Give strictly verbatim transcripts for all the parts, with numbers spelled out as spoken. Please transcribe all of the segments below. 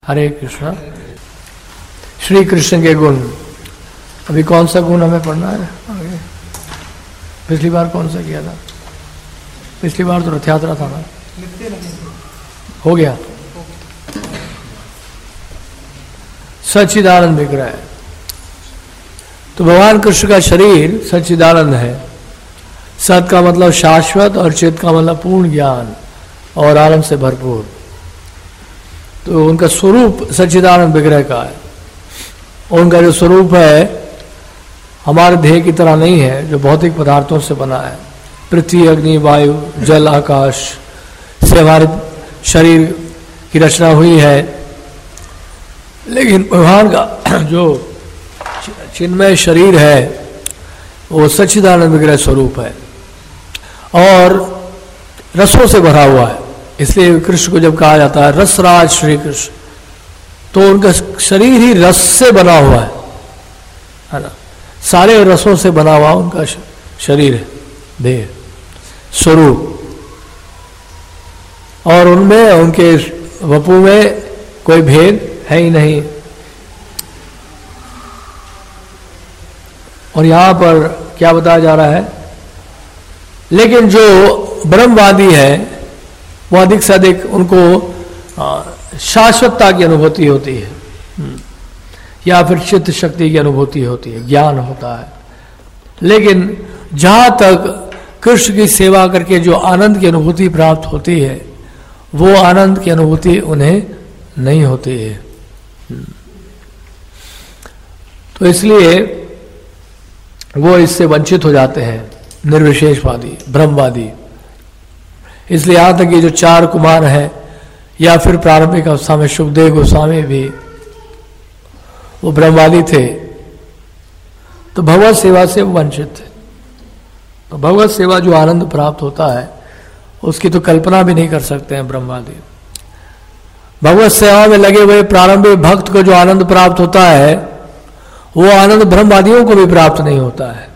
हरे कृष्णा। श्री कृष्ण के गुण, अभी कौन सा गुण हमें पढ़ना है आगे? पिछली बार कौन सा किया था? पिछली बार तो रथ यात्रा था ना, हो गया। सच्चिदानंद विग्रह, तो भगवान कृष्ण का शरीर सच्चिदानंद है। सत का मतलब शाश्वत और चित का मतलब पूर्ण ज्ञान और आनंद से भरपूर। तो उनका स्वरूप सच्चिदानंद विग्रह का है। उनका जो स्वरूप है हमारे देह की तरह नहीं है जो भौतिक पदार्थों से बना है। पृथ्वी, अग्नि, वायु, जल, आकाश से हमारे शरीर की रचना हुई है, लेकिन भगवान का जो चिन्मय शरीर है वो सच्चिदानंद विग्रह स्वरूप है और रसों से भरा हुआ है। इसलिए कृष्ण को जब कहा जाता है रसराज श्री कृष्ण, तो उनका शरीर ही रस से बना हुआ है, है ना। सारे रसों से बना हुआ उनका शरीर है, देह, स्वरूप। और उनमें, उनके वपु में कोई भेद है ही नहीं। और यहां पर क्या बताया जा रहा है, लेकिन जो ब्रह्मवादी है वो अधिक से अधिक उनको शाश्वतता की अनुभूति होती है या फिर चित्त शक्ति की अनुभूति होती है, ज्ञान होता है। लेकिन जहां तक कृष्ण की सेवा करके जो आनंद की अनुभूति प्राप्त होती है वो आनंद की अनुभूति उन्हें नहीं होती है। तो इसलिए वो इससे वंचित हो जाते हैं, निर्विशेषवादी, ब्रह्मवादी। इसलिए यहां तक ये जो चार कुमार हैं या फिर प्रारंभिक अवस्था में सुखदेव गोस्वामी भी वो ब्रह्मवादी थे, तो भगवत सेवा से वंचित थे। तो भगवत सेवा जो आनंद प्राप्त होता है उसकी तो कल्पना भी नहीं कर सकते हैं ब्रह्मवादी। भगवत सेवा में लगे हुए प्रारंभिक भक्त को जो आनंद प्राप्त होता है वो आनंद ब्रह्मवादियों को भी प्राप्त नहीं होता है।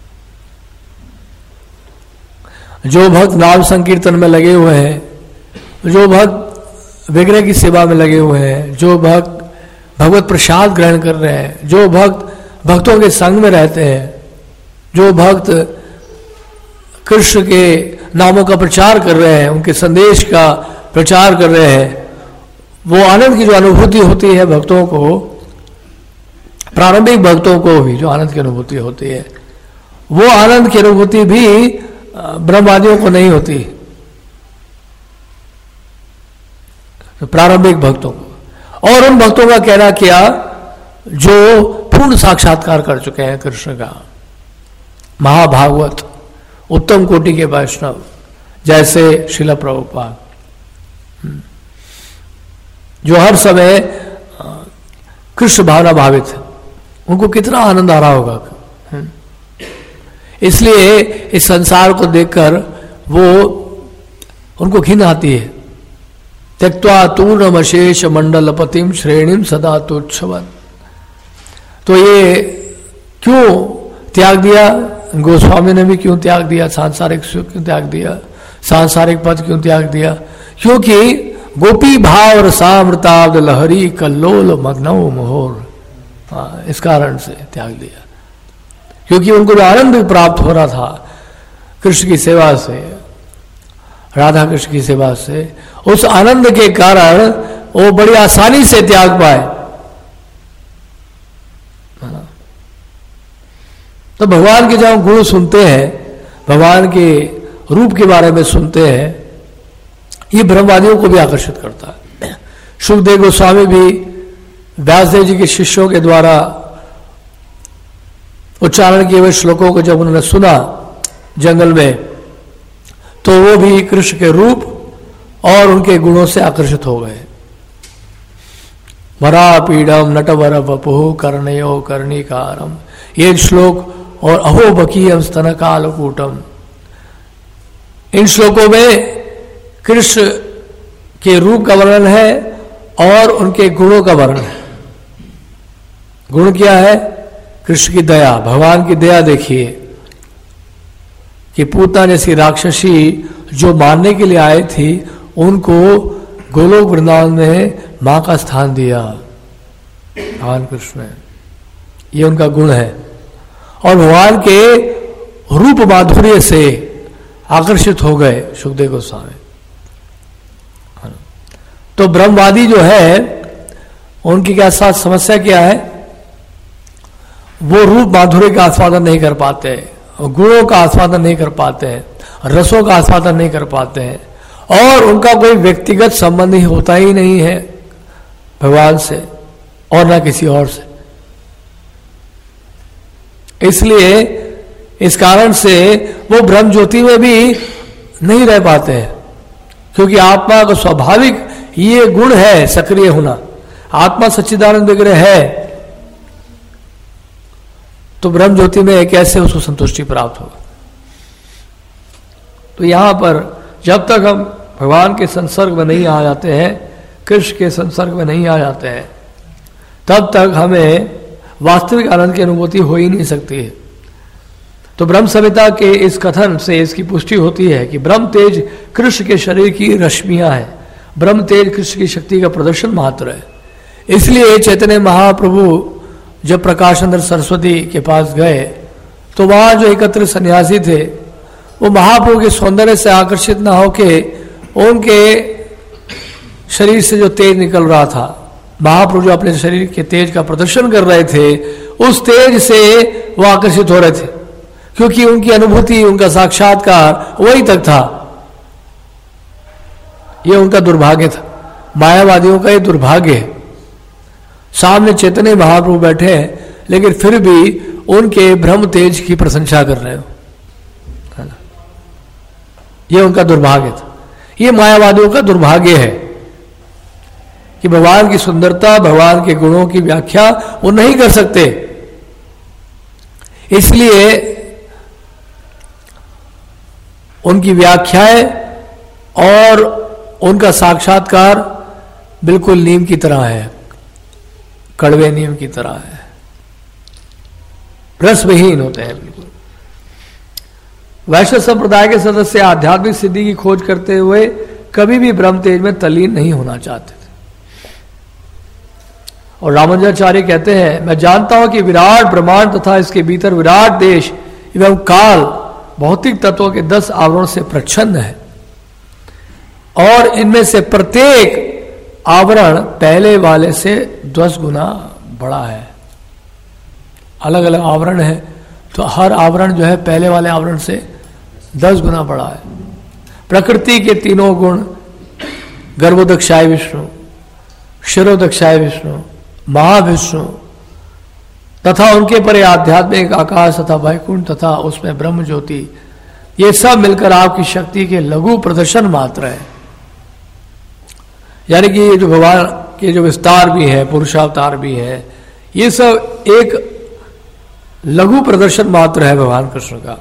जो भक्त नाम संकीर्तन में लगे हुए हैं, जो भक्त विग्रह की सेवा में लगे हुए हैं, जो भक्त भगवत प्रसाद ग्रहण कर रहे हैं, जो भक्त भक्तों के संग में रहते हैं, जो भक्त कृष्ण के नामों का प्रचार कर रहे हैं, उनके संदेश का प्रचार कर रहे हैं, वो आनंद की जो अनुभूति होती है भक्तों को, प्रारंभिक भक्तों को भी जो आनंद की अनुभूति होती है, वो आनंद की अनुभूति भी ब्रह्मवादियों को नहीं होती, तो प्रारंभिक भक्तों को। और उन भक्तों का कहना क्या जो पूर्ण साक्षात्कार कर चुके हैं कृष्ण का, महाभागवत, उत्तम कोटि के वैष्णव जैसे श्रील प्रभुपाद, जो हर समय कृष्ण भावना भावित है, उनको कितना आनंद आ रहा होगा। इसलिए इस संसार को देखकर वो उनको घिन आती है। त्यक्त्वा तूर्णमशेष मंडलपतिम श्रेणीम सदा तुच्छवन। तो ये क्यों त्याग दिया, गोस्वामी ने भी क्यों त्याग दिया, सांसारिक सुख क्यों त्याग दिया, सांसारिक पद क्यों त्याग दिया? क्योंकि गोपी भाव रसामृताब्द लहरी कल्लोल मग्नौ मोहर, हाँ, इस कारण से त्याग दिया। क्योंकि उनको जो आनंद प्राप्त हो रहा था कृष्ण की सेवा से, राधा कृष्ण की सेवा से, उस आनंद के कारण वो बड़ी आसानी से त्याग पाए। तो भगवान के जब गुण सुनते हैं, भगवान के रूप के बारे में सुनते हैं, ये ब्रह्मवादियों को भी आकर्षित करता है। सुखदेव गोस्वामी भी व्यासदेव जी के शिष्यों के द्वारा उच्चारण किए हुए श्लोकों को जब उन्होंने सुना जंगल में, तो वो भी कृष्ण के रूप और उनके गुणों से आकर्षित हो गए। वरा पीड़म नटवर वपुः कर्णयो कर्णिकारम, ये श्लोक, और अहो बकीयम स्तन कालकूटम, इन श्लोकों में कृष्ण के रूप का वर्णन है और उनके गुणों का वर्णन है। गुण क्या है? कृष्ण की दया, भगवान की दया देखिए कि पूतना जैसी राक्षसी जो मारने के लिए आई थी, उनको गोलोक वृंदावन में मां का स्थान दिया भगवान कृष्ण ने, ये उनका गुण है। और भगवान के रूप माधुर्य से आकर्षित हो गए सुखदेव गोस्वामी। तो ब्रह्मवादी जो है उनकी क्या साथ समस्या क्या है, वो रूप माधुर्य का आस्वादन नहीं कर पाते, गुणों का आस्वादन नहीं कर पाते हैं, रसों का आस्वादन नहीं कर पाते हैं, और उनका कोई व्यक्तिगत संबंध ही होता ही नहीं है भगवान से और ना किसी और से। इसलिए इस कारण से वो ब्रह्म ज्योति में भी नहीं रह पाते हैं, क्योंकि आत्मा का स्वाभाविक ये गुण है सक्रिय होना। आत्मा सच्चिदानंद विग्रह है, तो ब्रह्म ज्योति में कैसे उसको संतुष्टि प्राप्त होगा। तो यहां पर जब तक हम भगवान के संसर्ग में नहीं आ जाते हैं, कृष्ण के संसर्ग में नहीं आ जाते हैं, तब तक हमें वास्तविक आनंद की अनुभूति हो ही नहीं सकती है। तो ब्रह्म संहिता के इस कथन से इसकी पुष्टि होती है कि ब्रह्म तेज कृष्ण के शरीर की रश्मियां हैं, ब्रह्म तेज कृष्ण की शक्ति का प्रदर्शन मात्र है। इसलिए चैतन्य महाप्रभु जब प्रकाशानंद सरस्वती के पास गए तो वहां जो एकत्र सन्यासी थे वो महाप्रभु के सौंदर्य से आकर्षित ना होके उनके शरीर से जो तेज निकल रहा था, महाप्रभु जो अपने शरीर के तेज का प्रदर्शन कर रहे थे, उस तेज से वो आकर्षित हो रहे थे, क्योंकि उनकी अनुभूति, उनका साक्षात्कार वही तक था। ये उनका दुर्भाग्य था, मायावादियों का ये दुर्भाग्य है। सामने चैतन्य महाप्रभु बैठे हैं लेकिन फिर भी उनके ब्रह्म तेज की प्रशंसा कर रहे हो, है ना। ये उनका दुर्भाग्य था, ये मायावादियों का दुर्भाग्य है कि भगवान की सुंदरता, भगवान के गुणों की व्याख्या वो नहीं कर सकते। इसलिए उनकी व्याख्याएं और उनका साक्षात्कार बिल्कुल नीम की तरह है, कड़वे नीम की तरह है, रसविहीन होते हैं बिल्कुल। वैष्णव संप्रदाय के सदस्य आध्यात्मिक सिद्धि की खोज करते हुए कभी भी ब्रह्म तेज में तल्लीन नहीं होना चाहते थे। और रामानुजाचार्य कहते हैं, मैं जानता हूं कि विराट ब्रह्मांड तथा इसके भीतर विराट देश एवं काल भौतिक तत्वों के दस आवरण से प्रच्छन्न है, और इनमें से प्रत्येक आवरण पहले वाले से दस गुना बड़ा है। अलग अलग आवरण है तो हर आवरण जो है पहले वाले आवरण से दस गुना बड़ा है। प्रकृति के तीनों गुण, गर्भोदक्षाय विष्णु, क्षीरोदक्षाय विष्णु, महाविष्णु तथा उनके परे आध्यात्मिक आकाश तथा वैकुंठ तथा उसमें ब्रह्म ज्योति, ये सब मिलकर आपकी शक्ति के लघु प्रदर्शन मात्र है। यानी कि ये जो भगवान के जो विस्तार भी है, पुरुषावतार भी है, ये सब एक लघु प्रदर्शन मात्र है भगवान कृष्ण का।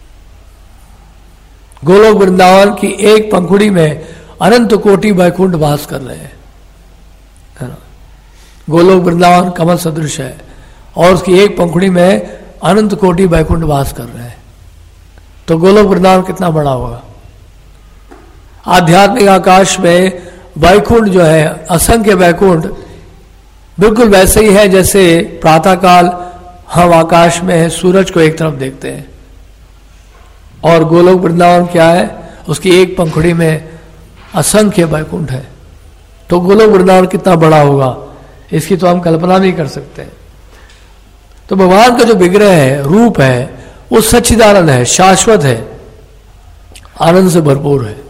गोलोक वृंदावन की एक पंखुड़ी में अनंत कोटि वैकुंठ वास कर रहे हैं, है ना। गोलोक वृंदावन कमल सदृश है और उसकी एक पंखुड़ी में अनंत कोटि वैकुंठ वास कर रहे हैं, तो गोलोक वृंदावन कितना बड़ा होगा। आध्यात्मिक आकाश में वैकुंठ जो है, असंख्य वैकुंठ, बिल्कुल वैसे ही है जैसे प्रातःकाल हम आकाश में सूरज को एक तरफ देखते हैं, और गोलोक वृंदावन क्या है, उसकी एक पंखुड़ी में असंख्य वैकुंठ है। तो गोलोक वृंदावन कितना बड़ा होगा इसकी तो हम कल्पना नहीं कर सकते। तो भगवान का जो विग्रह है, रूप है, वो सच्चिदानंद है, शाश्वत है, आनंद से भरपूर है।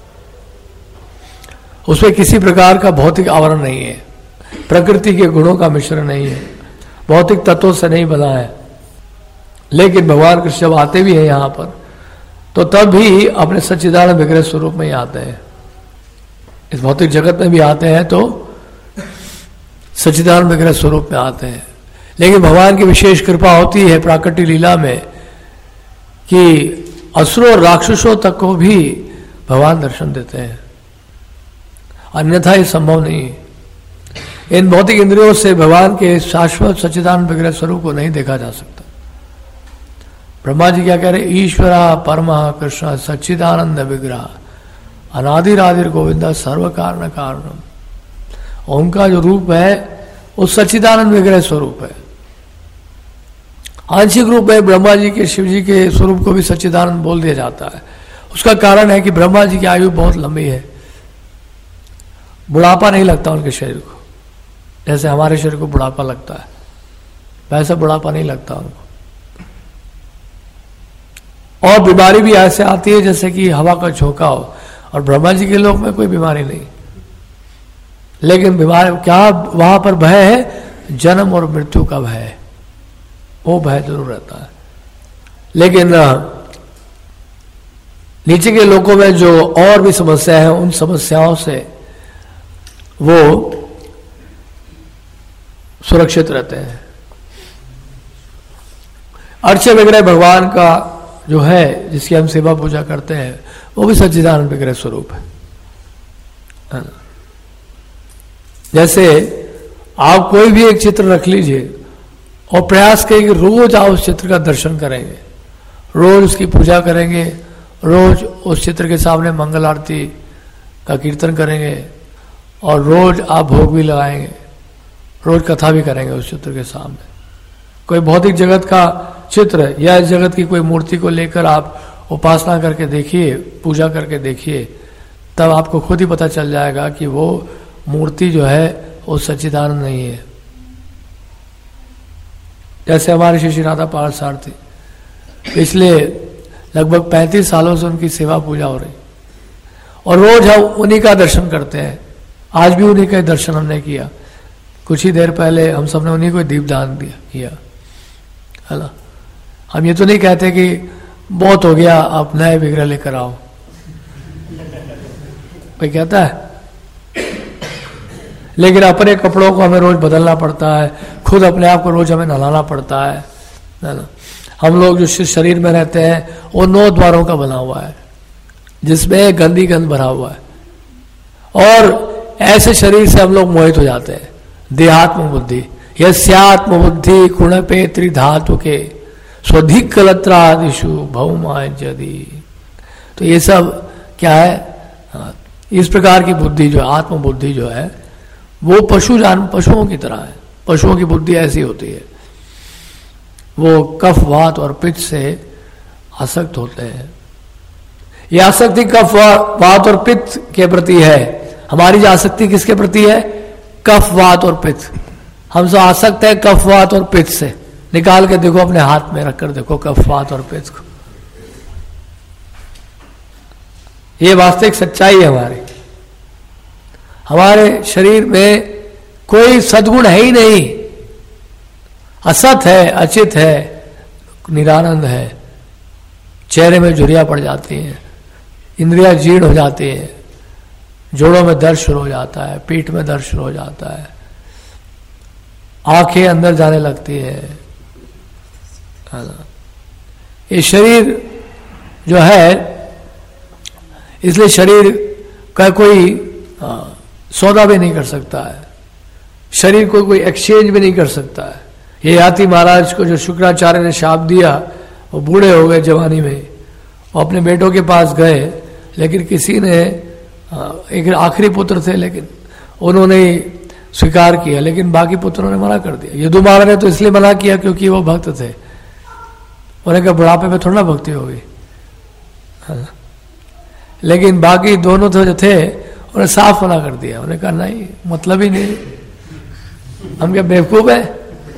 उसमें किसी प्रकार का भौतिक आवरण नहीं है, प्रकृति के गुणों का मिश्रण नहीं है, भौतिक तत्वों से नहीं बना है। लेकिन भगवान कृष्ण जब आते भी हैं यहां पर, तो तब भी अपने सच्चिदानंद विग्रह स्वरूप में ही आते हैं। इस भौतिक जगत में भी आते हैं तो सच्चिदानंद विग्रह स्वरूप में आते हैं। लेकिन भगवान की विशेष कृपा होती है प्राकट्य लीला में कि असुरों और राक्षसों तक को भी भगवान दर्शन देते हैं, अन्यथा ये संभव नहीं है। इन भौतिक इंद्रियों से भगवान के शाश्वत सच्चिदानंद विग्रह स्वरूप को नहीं देखा जा सकता। ब्रह्मा जी क्या कह रहे, ईश्वरा परमा कृष्ण सच्चिदानंद विग्रह अनादिरादिर गोविंदा सर्व कारण कारणम। उनका जो रूप है वो सच्चिदानंद विग्रह स्वरूप है। आंशिक रूप में ब्रह्मा जी के, शिव जी के स्वरूप को भी सच्चिदानंद बोल दिया जाता है। उसका कारण है कि ब्रह्मा जी की आयु बहुत लंबी है, बुढ़ापा नहीं लगता उनके शरीर को, जैसे हमारे शरीर को बुढ़ापा लगता है वैसा बुढ़ापा नहीं लगता उनको। और बीमारी भी ऐसे आती है जैसे कि हवा का झोंका हो, और ब्रह्मा जी के लोक में कोई बीमारी नहीं, लेकिन बीमारी क्या वहां पर भय है, जन्म और मृत्यु का भय है, वो भय जरूर रहता है। लेकिन नीचे के लोकों में जो और भी समस्या है, उन समस्याओं से वो सुरक्षित रहते हैं। अर्च विग्रह भगवान का जो है, जिसकी हम सेवा पूजा करते हैं, वो भी सच्चिदानंद विग्रह स्वरूप है। जैसे आप कोई भी एक चित्र रख लीजिए और प्रयास करें कि रोज आप उस चित्र का दर्शन करेंगे, रोज उसकी पूजा करेंगे, रोज उस चित्र के सामने मंगल आरती का कीर्तन करेंगे, और रोज आप भोग भी लगाएंगे, रोज कथा भी करेंगे उस चित्र के सामने। कोई भौतिक जगत का चित्र या इस जगत की कोई मूर्ति को लेकर आप उपासना करके देखिए, पूजा करके देखिए, तब आपको खुद ही पता चल जाएगा कि वो मूर्ति जो है वो सच्चिदानंद नहीं है। जैसे हमारे श्री श्री राधा पार्षद थे, पिछले लगभग पैंतीस सालों से उनकी सेवा पूजा हो रही, और रोज हम उन्हीं का दर्शन करते हैं। आज भी उन्हीं का दर्शन हमने किया, कुछ ही देर पहले हम सबने उन्हीं को दीपदान दिया किया, है ना। हम ये तो नहीं कहते कि बहुत हो गया आप नए विग्रह लेकर आओ, कोई कहता है, लेकिन अपने कपड़ों को हमें रोज बदलना पड़ता है, खुद अपने आप को रोज हमें नहलाना पड़ता है, है ना। हम लोग जो शरीर में रहते हैं वो नौ द्वारों का बना हुआ है, जिसमें गंदी गंध भरा हुआ है, और ऐसे शरीर से हम लोग मोहित हो जाते हैं। देहात्म बुद्धि, यस्यात्म बुद्धि कुणपे त्रिधातु के स्वधिक कलत्रादिशु भौमाय जदि। तो ये सब क्या है, इस प्रकार की बुद्धि जो आत्म बुद्धि जो है वो पशु जान पशुओं की तरह है। पशुओं की बुद्धि ऐसी होती है, वो कफ वात और पित्त से आसक्त होते हैं। ये आसक्ति कफ वात और पित्त के प्रति है। हमारी जो आसक्ति किसके प्रति है, कफ वात और पित्त। हम सब आसक्त है कफ वात और पित्त से। निकाल के देखो, अपने हाथ में रखकर देखो कफ वात और पित्त को। ये वास्तविक सच्चाई है हमारी। हमारे शरीर में कोई सद्गुण है ही नहीं, असत है, अचित है, निरानंद है। चेहरे में झुर्रियां पड़ जाती हैं, इंद्रियां जीर्ण हो जाती हैं, जोड़ों में दर्द शुरू हो जाता है, पीठ में दर्द शुरू हो जाता है, आंखें अंदर जाने लगती है। ये शरीर जो है, इसलिए शरीर का कोई आ, सौदा भी नहीं कर सकता है, शरीर को कोई एक्सचेंज भी नहीं कर सकता है। ये याति महाराज को जो शुक्राचार्य ने शाप दिया, वो बूढ़े हो गए जवानी में, वो अपने बेटों के पास गए, लेकिन किसी ने, एक आखिरी पुत्र थे लेकिन उन्होंने स्वीकार किया, लेकिन बाकी पुत्रों ने मना कर दिया। यदु महाराज ने तो इसलिए मना किया क्योंकि वो भक्त थे। उन्हें कहा बुढ़ापे में थोड़ा ना भक्ति होगी, लेकिन बाकी दोनों तो जो थे उन्हें साफ मना कर दिया। उन्हें कहा नहीं, मतलब ही नहीं, हम क्या बेवकूफ है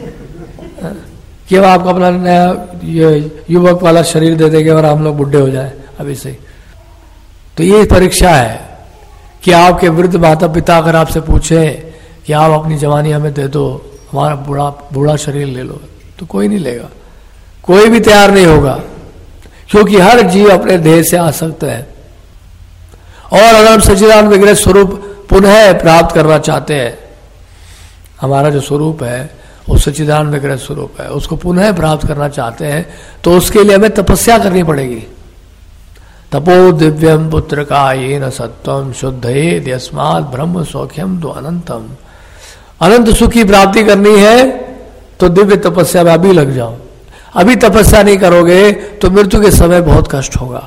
कि अब आपको अपना नया युवक वाला शरीर दे देंगे और हम लोग बुढ़े हो जाए अभी से। तो ये परीक्षा है कि आपके वृद्ध माता पिता अगर आपसे पूछे कि आप अपनी जवानी हमें दे दो, हमारा बूढ़ा बूढ़ा शरीर ले लो, तो कोई नहीं लेगा, कोई भी तैयार नहीं होगा, क्योंकि हर जीव अपने देह से आसक्त है। और अगर हम सच्चिदानंद विग्रह स्वरूप पुनः प्राप्त करना चाहते हैं, हमारा जो स्वरूप है वो सच्चिदानंद विग्रह स्वरूप है, उसको पुनः प्राप्त करना चाहते हैं, तो उसके लिए हमें तपस्या करनी पड़ेगी। तपो दिव्यम पुत्र का ये न सत्वम शुद्धे यस्मात् ब्रह्म सौख्यम तो अनंतम। अनंत सुख की प्राप्ति करनी है तो दिव्य तपस्या में अभी लग जाओ। अभी तपस्या नहीं करोगे तो मृत्यु के समय बहुत कष्ट होगा।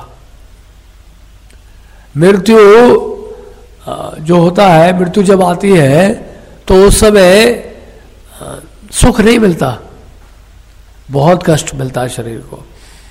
मृत्यु जो होता है, मृत्यु जब आती है तो उस समय सुख नहीं मिलता, बहुत कष्ट मिलता है शरीर को।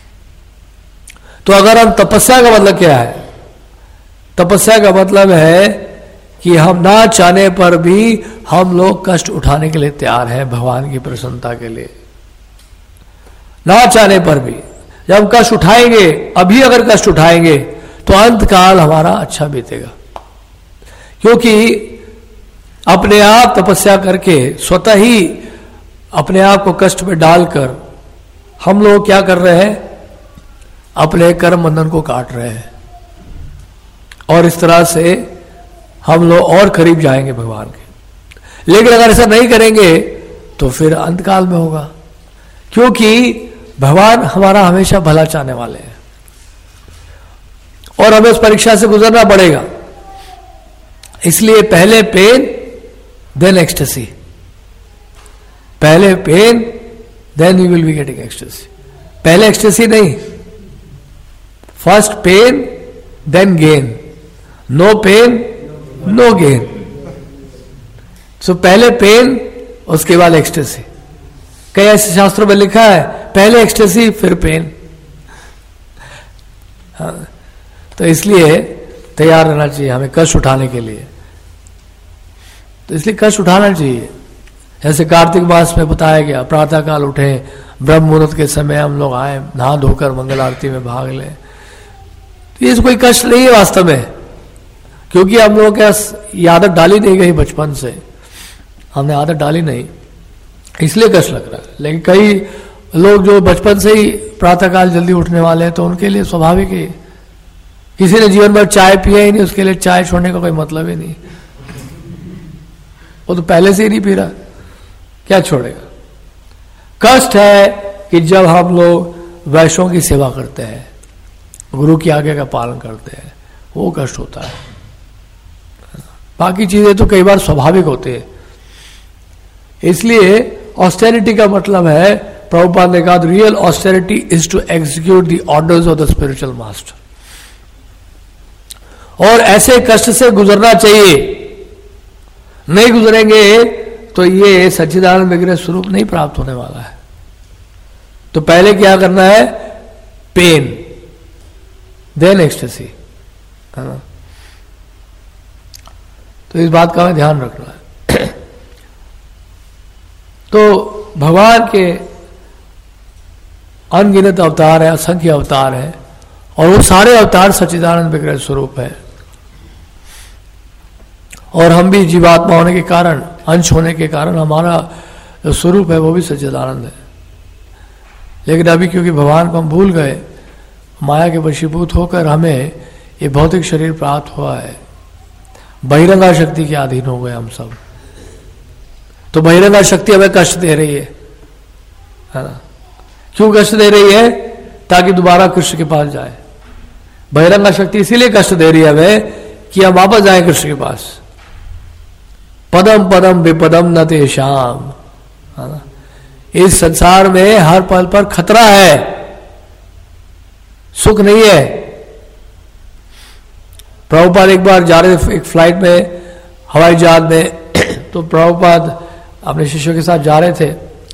तो अगर हम तपस्या का मतलब क्या है? तपस्या का मतलब है कि हम ना चाहने पर भी हम लोग कष्ट उठाने के लिए तैयार हैं भगवान की प्रसन्नता के लिए, ना चाहने पर भी। जब कष्ट उठाएंगे, अभी अगर कष्ट उठाएंगे तो अंत काल हमारा अच्छा बीतेगा, क्योंकि अपने आप तपस्या करके स्वतः ही अपने आप को कष्ट में डालकर हम लोग क्या कर रहे हैं? अपने कर्म बंधन को काट रहे हैं, और इस तरह से हम लोग और करीब जाएंगे भगवान के। लेकिन अगर ऐसा नहीं करेंगे तो फिर अंतकाल में होगा, क्योंकि भगवान हमारा हमेशा भला चाहने वाले हैं और हमें उस परीक्षा से गुजरना पड़ेगा। इसलिए पहले पेन देन एक्सटेसी, पहले pain then you will be getting ecstasy. पहले एक्सटेसी नहीं, first pain then gain, no pain no gain. So पहले पेन उसके बाद एक्सटेसी। कई ऐसे शास्त्रों में लिखा है पहले एक्सटेसी फिर पेन। हाँ, तो इसलिए तैयार रहना चाहिए हमें कष्ट उठाने के लिए। तो इसलिए कष्ट उठाना चाहिए। जैसे कार्तिक मास में बताया गया, प्रातः काल उठे, ब्रह्म मुहूर्त के समय हम लोग आए, नहा धोकर मंगल आरती में भाग लें। तो ये कोई कष्ट नहीं है वास्तव में, क्योंकि हम लोग क्या आदत डाली नहीं गई बचपन से, हमने आदत डाली नहीं, इसलिए कष्ट लग रहा है। लेकिन कई लोग जो बचपन से ही प्रातःकाल जल्दी उठने वाले हैं, तो उनके लिए स्वाभाविक ही, किसी ने जीवन भर चाय पिया ही नहीं, उसके लिए चाय छोड़ने का कोई मतलब ही नहीं। वो तो पहले से ही नहीं पी रहा, क्या छोड़ेगा। कष्ट है कि जब हम लोग वैष्णव की सेवा करते हैं, गुरु की आज्ञा का पालन करते हैं, वो कष्ट होता है। बाकी चीजें तो कई बार स्वाभाविक होती है। इसलिए ऑस्टेरिटी का मतलब है, प्रभुपाद ने कहा, real austerity is to execute the orders of the spiritual master. और ऐसे कष्ट से गुजरना चाहिए, नहीं गुजरेंगे तो ये सच्चिदानंद विग्रह स्वरूप नहीं प्राप्त होने वाला है। तो पहले क्या करना है? पेन देन एक्सटेसी, है ना। तो इस बात का हमें ध्यान रखना है। तो भगवान के अनगिनत अवतार है, असंख्य अवतार है, और वो सारे अवतार सच्चिदानंद विग्रह स्वरूप है। और हम भी जीवात्मा होने के कारण, अंश होने के कारण, हमारा जो स्वरूप है वो भी सच्चिदानंद है। लेकिन अभी क्योंकि भगवान को हम भूल गए, माया के वशीभूत होकर हमें ये भौतिक शरीर प्राप्त हुआ है, बहिरंगा शक्ति के अधीन हो गए हम सब। तो बहिरंगा शक्ति हमें कष्ट दे रही है, है ना। क्यों कष्ट दे रही है? ताकि दोबारा कृष्ण के पास जाए। बहिरंगा शक्ति इसीलिए कष्ट दे रही है हमें कि हम वापस जाए कृष्ण के पास। पदम पदम विपदम न तेषाम, है ना। इस संसार में हर पल पर खतरा है, सुख नहीं है। प्रभुपाद एक बार जा रहे थे एक फ्लाइट में, हवाई जहाज में, तो प्रभुपाद अपने शिष्यों के साथ जा रहे थे,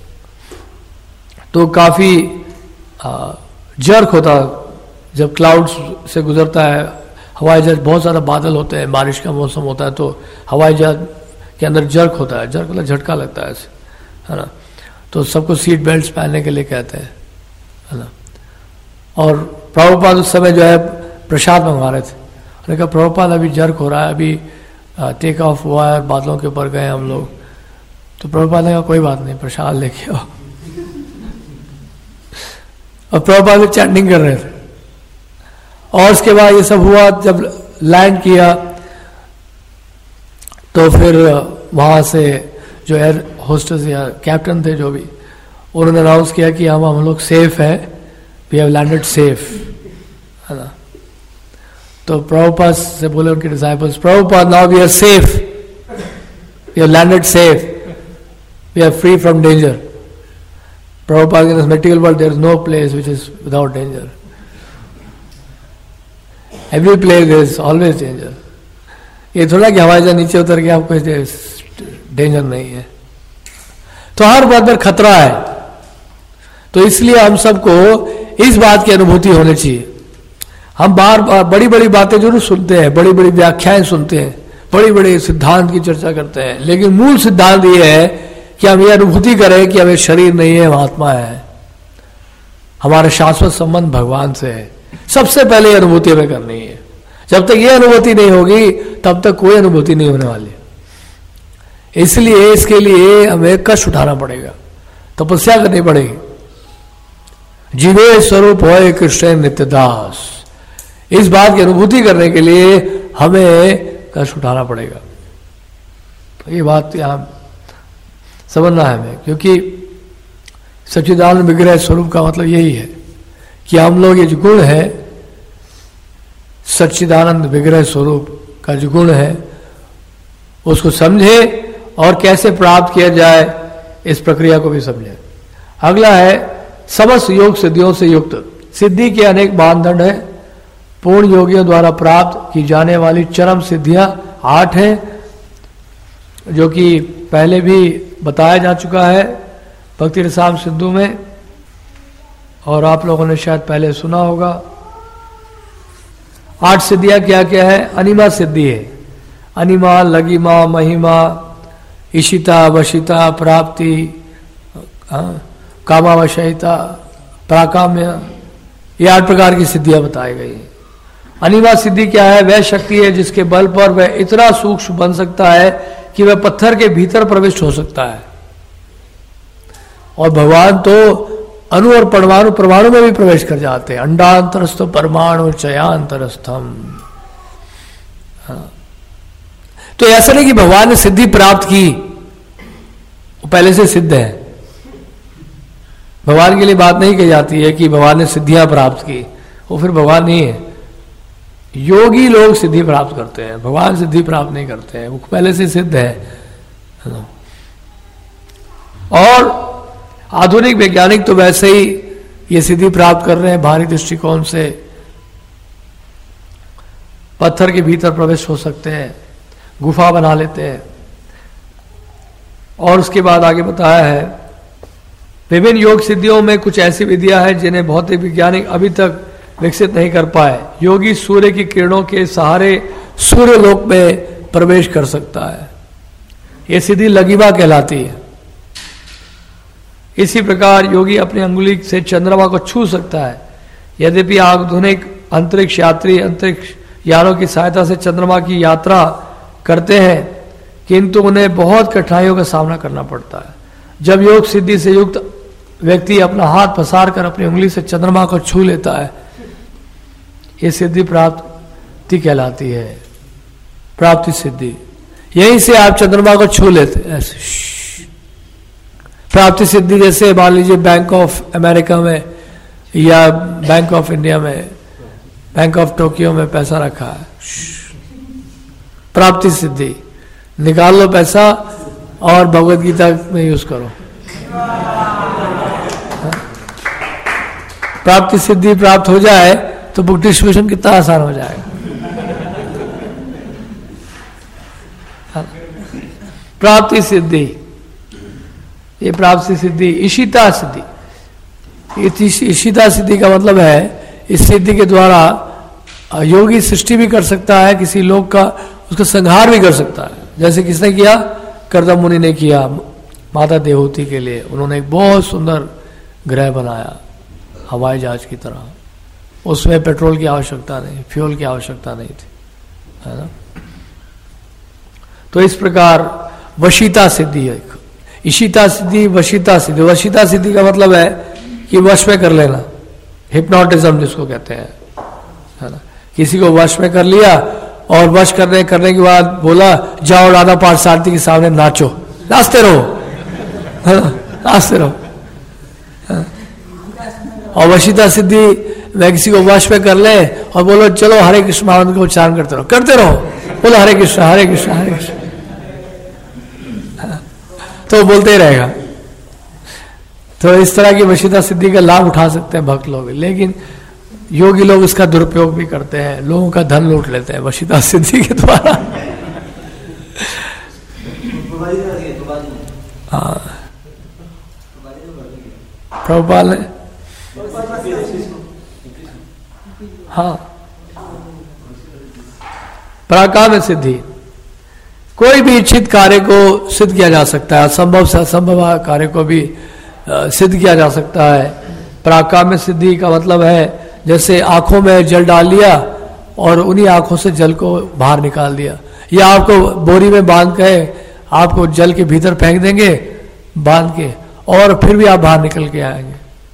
तो काफी जर्क होता, जब क्लाउड्स से गुजरता है हवाई जहाज, बहुत सारा बादल होते हैं, बारिश का मौसम होता है, तो हवाई जहाज के अंदर जर्क होता है। जर्क मतलब झटका लगता है ऐसे, है ना। तो सबको सीट बेल्ट पहनने के लिए कहते हैं, है ना। और प्रभुपाद उस समय जो है प्रसाद मंगवा रहे थे। उन्होंने कहा प्रभुपाद अभी जर्क हो रहा है, अभी टेक ऑफ हुआ है, बादलों के ऊपर गए हम लोग। तो प्रभुपाद ने कहा कोई बात नहीं, प्रसाद लेके आओ। और प्रभुपाद चैंटिंग कर रहे थे। और उसके बाद ये सब हुआ, जब लैंड किया तो फिर वहां से जो एयर होस्टेस या कैप्टन थे जो भी, उन्होंने अनाउंस किया कि हम हम लोग सेफ हैं, वी हैव लैंडेड सेफ, है ना। तो प्रभुपाद से बोले उनके disciples, Prabhupada now we are safe, we have landed safe, we are free from danger. Prabhupada in this material world there is no place which is without danger, every place there is always danger. ये थोड़ा कि हवाई जहाज नीचे उतर के आपको danger नहीं है। तो हर बात पर खतरा है। तो इसलिए हम सबको इस बात की अनुभूति होनी चाहिए। हम बार बार बड़ी बड़ी बातें जरूर सुनते हैं, बड़ी बड़ी व्याख्याएं सुनते हैं, बड़ी बड़ी सिद्धांत की चर्चा करते हैं, लेकिन मूल सिद्धांत ये है कि हम ये अनुभूति करें कि हमें शरीर नहीं है, हम आत्मा है, हमारा शाश्वत संबंध भगवान से है। सबसे पहले ये अनुभूति हमें करनी है। जब तक ये अनुभूति नहीं होगी तब तक कोई अनुभूति नहीं होने वाली। इसलिए इसके लिए हमें कष्ट उठाना पड़ेगा, तपस्या करनी पड़ेगी। जीवे स्वरूप होए कृष्ण नित्यदास, इस बात की अनुभूति करने के लिए हमें कष्ट उठाना पड़ेगा। तो ये बात यहां समझना है हमें, क्योंकि सच्चिदानंद विग्रह स्वरूप का मतलब यही है कि हम लोग ये जो गुण है, सच्चिदानंद विग्रह स्वरूप का जो गुण है, उसको समझे और कैसे प्राप्त किया जाए इस प्रक्रिया को भी समझे। अगला है समस्त योग सिद्धियों से युक्त। सिद्धि के अनेक मानदंड है। पूर्ण योगियों द्वारा प्राप्त की जाने वाली चरम सिद्धियां आठ हैं, जो कि पहले भी बताया जा चुका है भक्ति रसायन सिद्धू में, और आप लोगों ने शायद पहले सुना होगा। आठ सिद्धियां क्या क्या है? अनिमा सिद्धि है। अनिमा, लगिमा, महिमा, इशिता, वशिता, प्राप्ति, कामावशयिता, प्राकाम्य, ये आठ प्रकार की सिद्धियां बताई गई हैं। अनिमा सिद्धि क्या है? वह शक्ति है जिसके बल पर वह इतना सूक्ष्म बन सकता है कि वह पत्थर के भीतर प्रविष्ट हो सकता है। और भगवान तो अणु और परमाणु परमाणु में भी प्रवेश कर जाते हैं। अंडांतरस्थ परमाणु चयांतरस्थम। हाँ। तो ऐसा नहीं कि भगवान ने सिद्धि प्राप्त की, वो पहले से सिद्ध है। भगवान के लिए बात नहीं कही जाती है कि भगवान ने सिद्धियां प्राप्त की, वो फिर भगवान नहीं है। योगी लोग सिद्धि प्राप्त करते हैं, भगवान सिद्धि प्राप्त नहीं करते हैं, वो पहले से सिद्ध है। और आधुनिक वैज्ञानिक तो वैसे ही ये सिद्धि प्राप्त कर रहे हैं बाहरी दृष्टिकोण से। पत्थर के भीतर प्रवेश हो सकते हैं, गुफा बना लेते हैं। और उसके बाद आगे बताया है विभिन्न योग सिद्धियों में कुछ ऐसी विधियां हैं जिन्हें भौतिक वैज्ञानिक अभी तक विकसित नहीं कर पाए। योगी सूर्य की किरणों के सहारे सूर्य लोक में प्रवेश कर सकता है, यह सिद्धि लगिमा कहलाती है। इसी प्रकार योगी अपनी अंगुली से चंद्रमा को छू सकता है। यद्यपि आधुनिक अंतरिक्ष यात्री अंतरिक्ष यानों की सहायता से चंद्रमा की यात्रा करते हैं, किंतु उन्हें बहुत कठिनाइयों का सामना करना पड़ता है। जब योग सिद्धि से युक्त व्यक्ति अपना हाथ पसार कर अपनी उंगली से चंद्रमा को छू लेता है, यह सिद्धि प्राप्ति कहलाती है। प्राप्ति सिद्धि, यहीं से आप चंद्रमा को छू लेते हैं ऐसे। प्राप्ति सिद्धि जैसे मान लीजिए बैंक ऑफ अमेरिका में या बैंक ऑफ इंडिया में, बैंक ऑफ टोक्यो में पैसा रखा है, प्राप्ति सिद्धि, निकाल लो पैसा और भगवत गीता में यूज करो। प्राप्ति सिद्धि प्राप्त हो जाए तो बुक डिस्ट्रीब्यूशन कितना आसान हो जाएगा। प्राप्ति सिद्धि, ये प्राप्ति सिद्धि। इशिता सिद्धि, इशिता सिद्धि का मतलब है इस सिद्धि के द्वारा योगी सृष्टि भी कर सकता है, किसी लोग का उसका संहार भी कर सकता है। जैसे किसने किया? करदम मुनि ने किया माता देवहूति के लिए। उन्होंने एक बहुत सुंदर ग्रह बनाया हवाई जहाज की तरह, उसमें पेट्रोल की आवश्यकता नहीं, फ्यूल की आवश्यकता नहीं थी, है ना। तो इस प्रकार वशीता सिद्धि है। इशिता सिद्धि, वशीता सिद्धि। वशीता सिद्धि का मतलब है कि वश में कर लेना, हिप्नोटिज्म जिसको कहते हैं, है ना। किसी को वश में कर लिया और वश करने करने के बाद बोला जाओ राधा पार्थसारथी के सामने नाचो, नाचते रहो, है ना, नाचते रहो। और वशीता सिद्धि वह किसी को वश में कर ले और बोलो चलो हरे कृष्ण महामंत्र को उच्चारण करते रहो, करते रहो, बोलो हरे कृष्ण हरे कृष्ण हरे कृष्ण, तो बोलते ही रहेगा। तो इस तरह की वशीता सिद्धि का लाभ उठा सकते हैं भक्त लोग, लेकिन योगी लोग इसका दुरुपयोग भी करते हैं, लोगों का धन लूट लेते हैं वशीता सिद्धि के द्वारा। हाँ, प्रभुपाल ने, हाँ, पराकाम सिद्धि, कोई भी इच्छित कार्य को सिद्ध किया जा सकता है, असंभव से असंभव कार्य को भी सिद्ध किया जा सकता है। पराकाम सिद्धि का मतलब है जैसे आंखों में जल डाल लिया और उन्हीं आंखों से जल को बाहर निकाल दिया, या आपको बोरी में बांध के आपको जल के भीतर फेंक देंगे बांध के, और फिर भी आप बाहर निकल के आएंगे।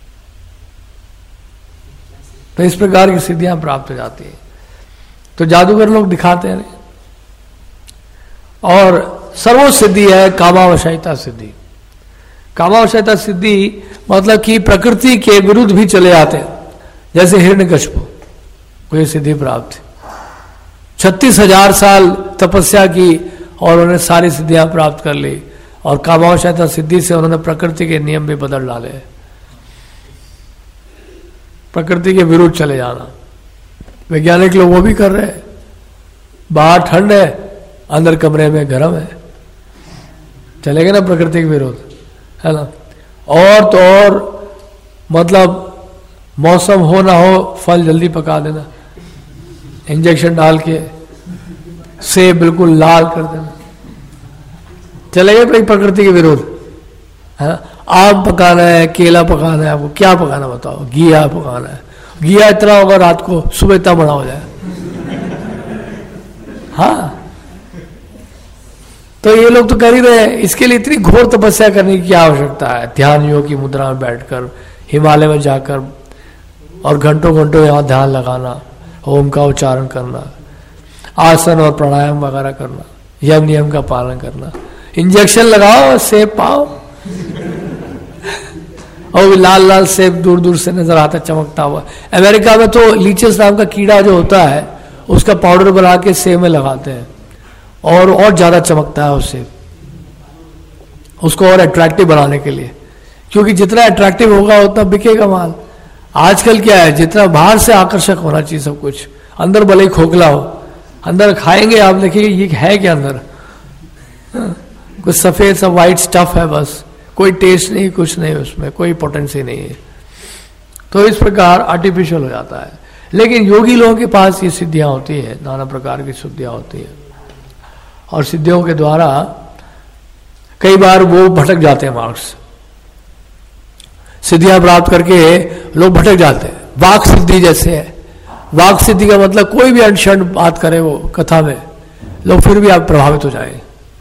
तो इस प्रकार की सिद्धियां प्राप्त हो जाती हैं। तो जादूगर लोग दिखाते हैं। और सर्वोच्च सिद्धि है कामावशयता सिद्धि। कामावशयता सिद्धि मतलब कि प्रकृति के विरुद्ध भी चले आते हैं, जैसे हिरण्यकशिपु को ये सिद्धि प्राप्त है। छत्तीस हजार साल तपस्या की और उन्होंने सारी सिद्धियां प्राप्त कर ली, और कामावशयता सिद्धि से उन्होंने प्रकृति के नियम भी बदल डाले, प्रकृति के विरुद्ध चले जाना। वैज्ञानिक लोग वो भी कर रहे हैं, बाहर ठंड है, अंदर कमरे में गर्म है, चलेगा ना प्रकृति के विरुद्ध, है ना। और तो और मतलब मौसम हो ना हो फल जल्दी पका देना, इंजेक्शन डाल के सेब बिल्कुल लाल कर देना, चलेगा भाई प्रकृति के विरुद्ध, है। आम पकाना है, केला पकाना है, आपको क्या पकाना बताओ, घिया पकाना है, घिया इतना होगा रात को सुबह इतना बड़ा हो जाए। हाँ, तो ये लोग तो कर ही रहे हैं। इसके लिए इतनी घोर तपस्या करने की क्या आवश्यकता है? ध्यान योग की मुद्रा में बैठकर हिमालय में जाकर और घंटों घंटों यहाँ ध्यान लगाना, ओम का उच्चारण करना, आसन और प्राणायाम वगैरह करना, यम नियम का पालन करना, इंजेक्शन लगाओ सेब पाओ और लाल लाल सेब दूर दूर से नजर आता चमकता हुआ। अमेरिका में तो लीचेस नाम का कीड़ा जो होता है उसका पाउडर बना के सेब में लगाते हैं और और ज्यादा चमकता है उससे, उसको और अट्रैक्टिव बनाने के लिए, क्योंकि जितना अट्रैक्टिव होगा उतना बिकेगा माल। आजकल क्या है, जितना बाहर से आकर्षक होना चाहिए सब कुछ, अंदर भले ही खोखला हो, अंदर खाएंगे आप देखिए ये है क्या अंदर, कुछ सफेद सा वाइट स्टफ है बस, कोई टेस्ट नहीं, कुछ नहीं, उसमें कोई पोटेंसी नहीं है। तो इस प्रकार आर्टिफिशियल हो जाता है। लेकिन योगी लोगों के पास ये सिद्धियां होती है, नाना प्रकार की सिद्धियां होती है, और सिद्धियों के द्वारा कई बार वो भटक जाते हैं मार्ग से। सिद्धियां प्राप्त करके लोग भटक जाते हैं। वाक सिद्धि जैसे है, वाक सिद्धि का मतलब कोई भी अनशन बात करे वो कथा में, लोग फिर भी आप प्रभावित हो जाएंगे।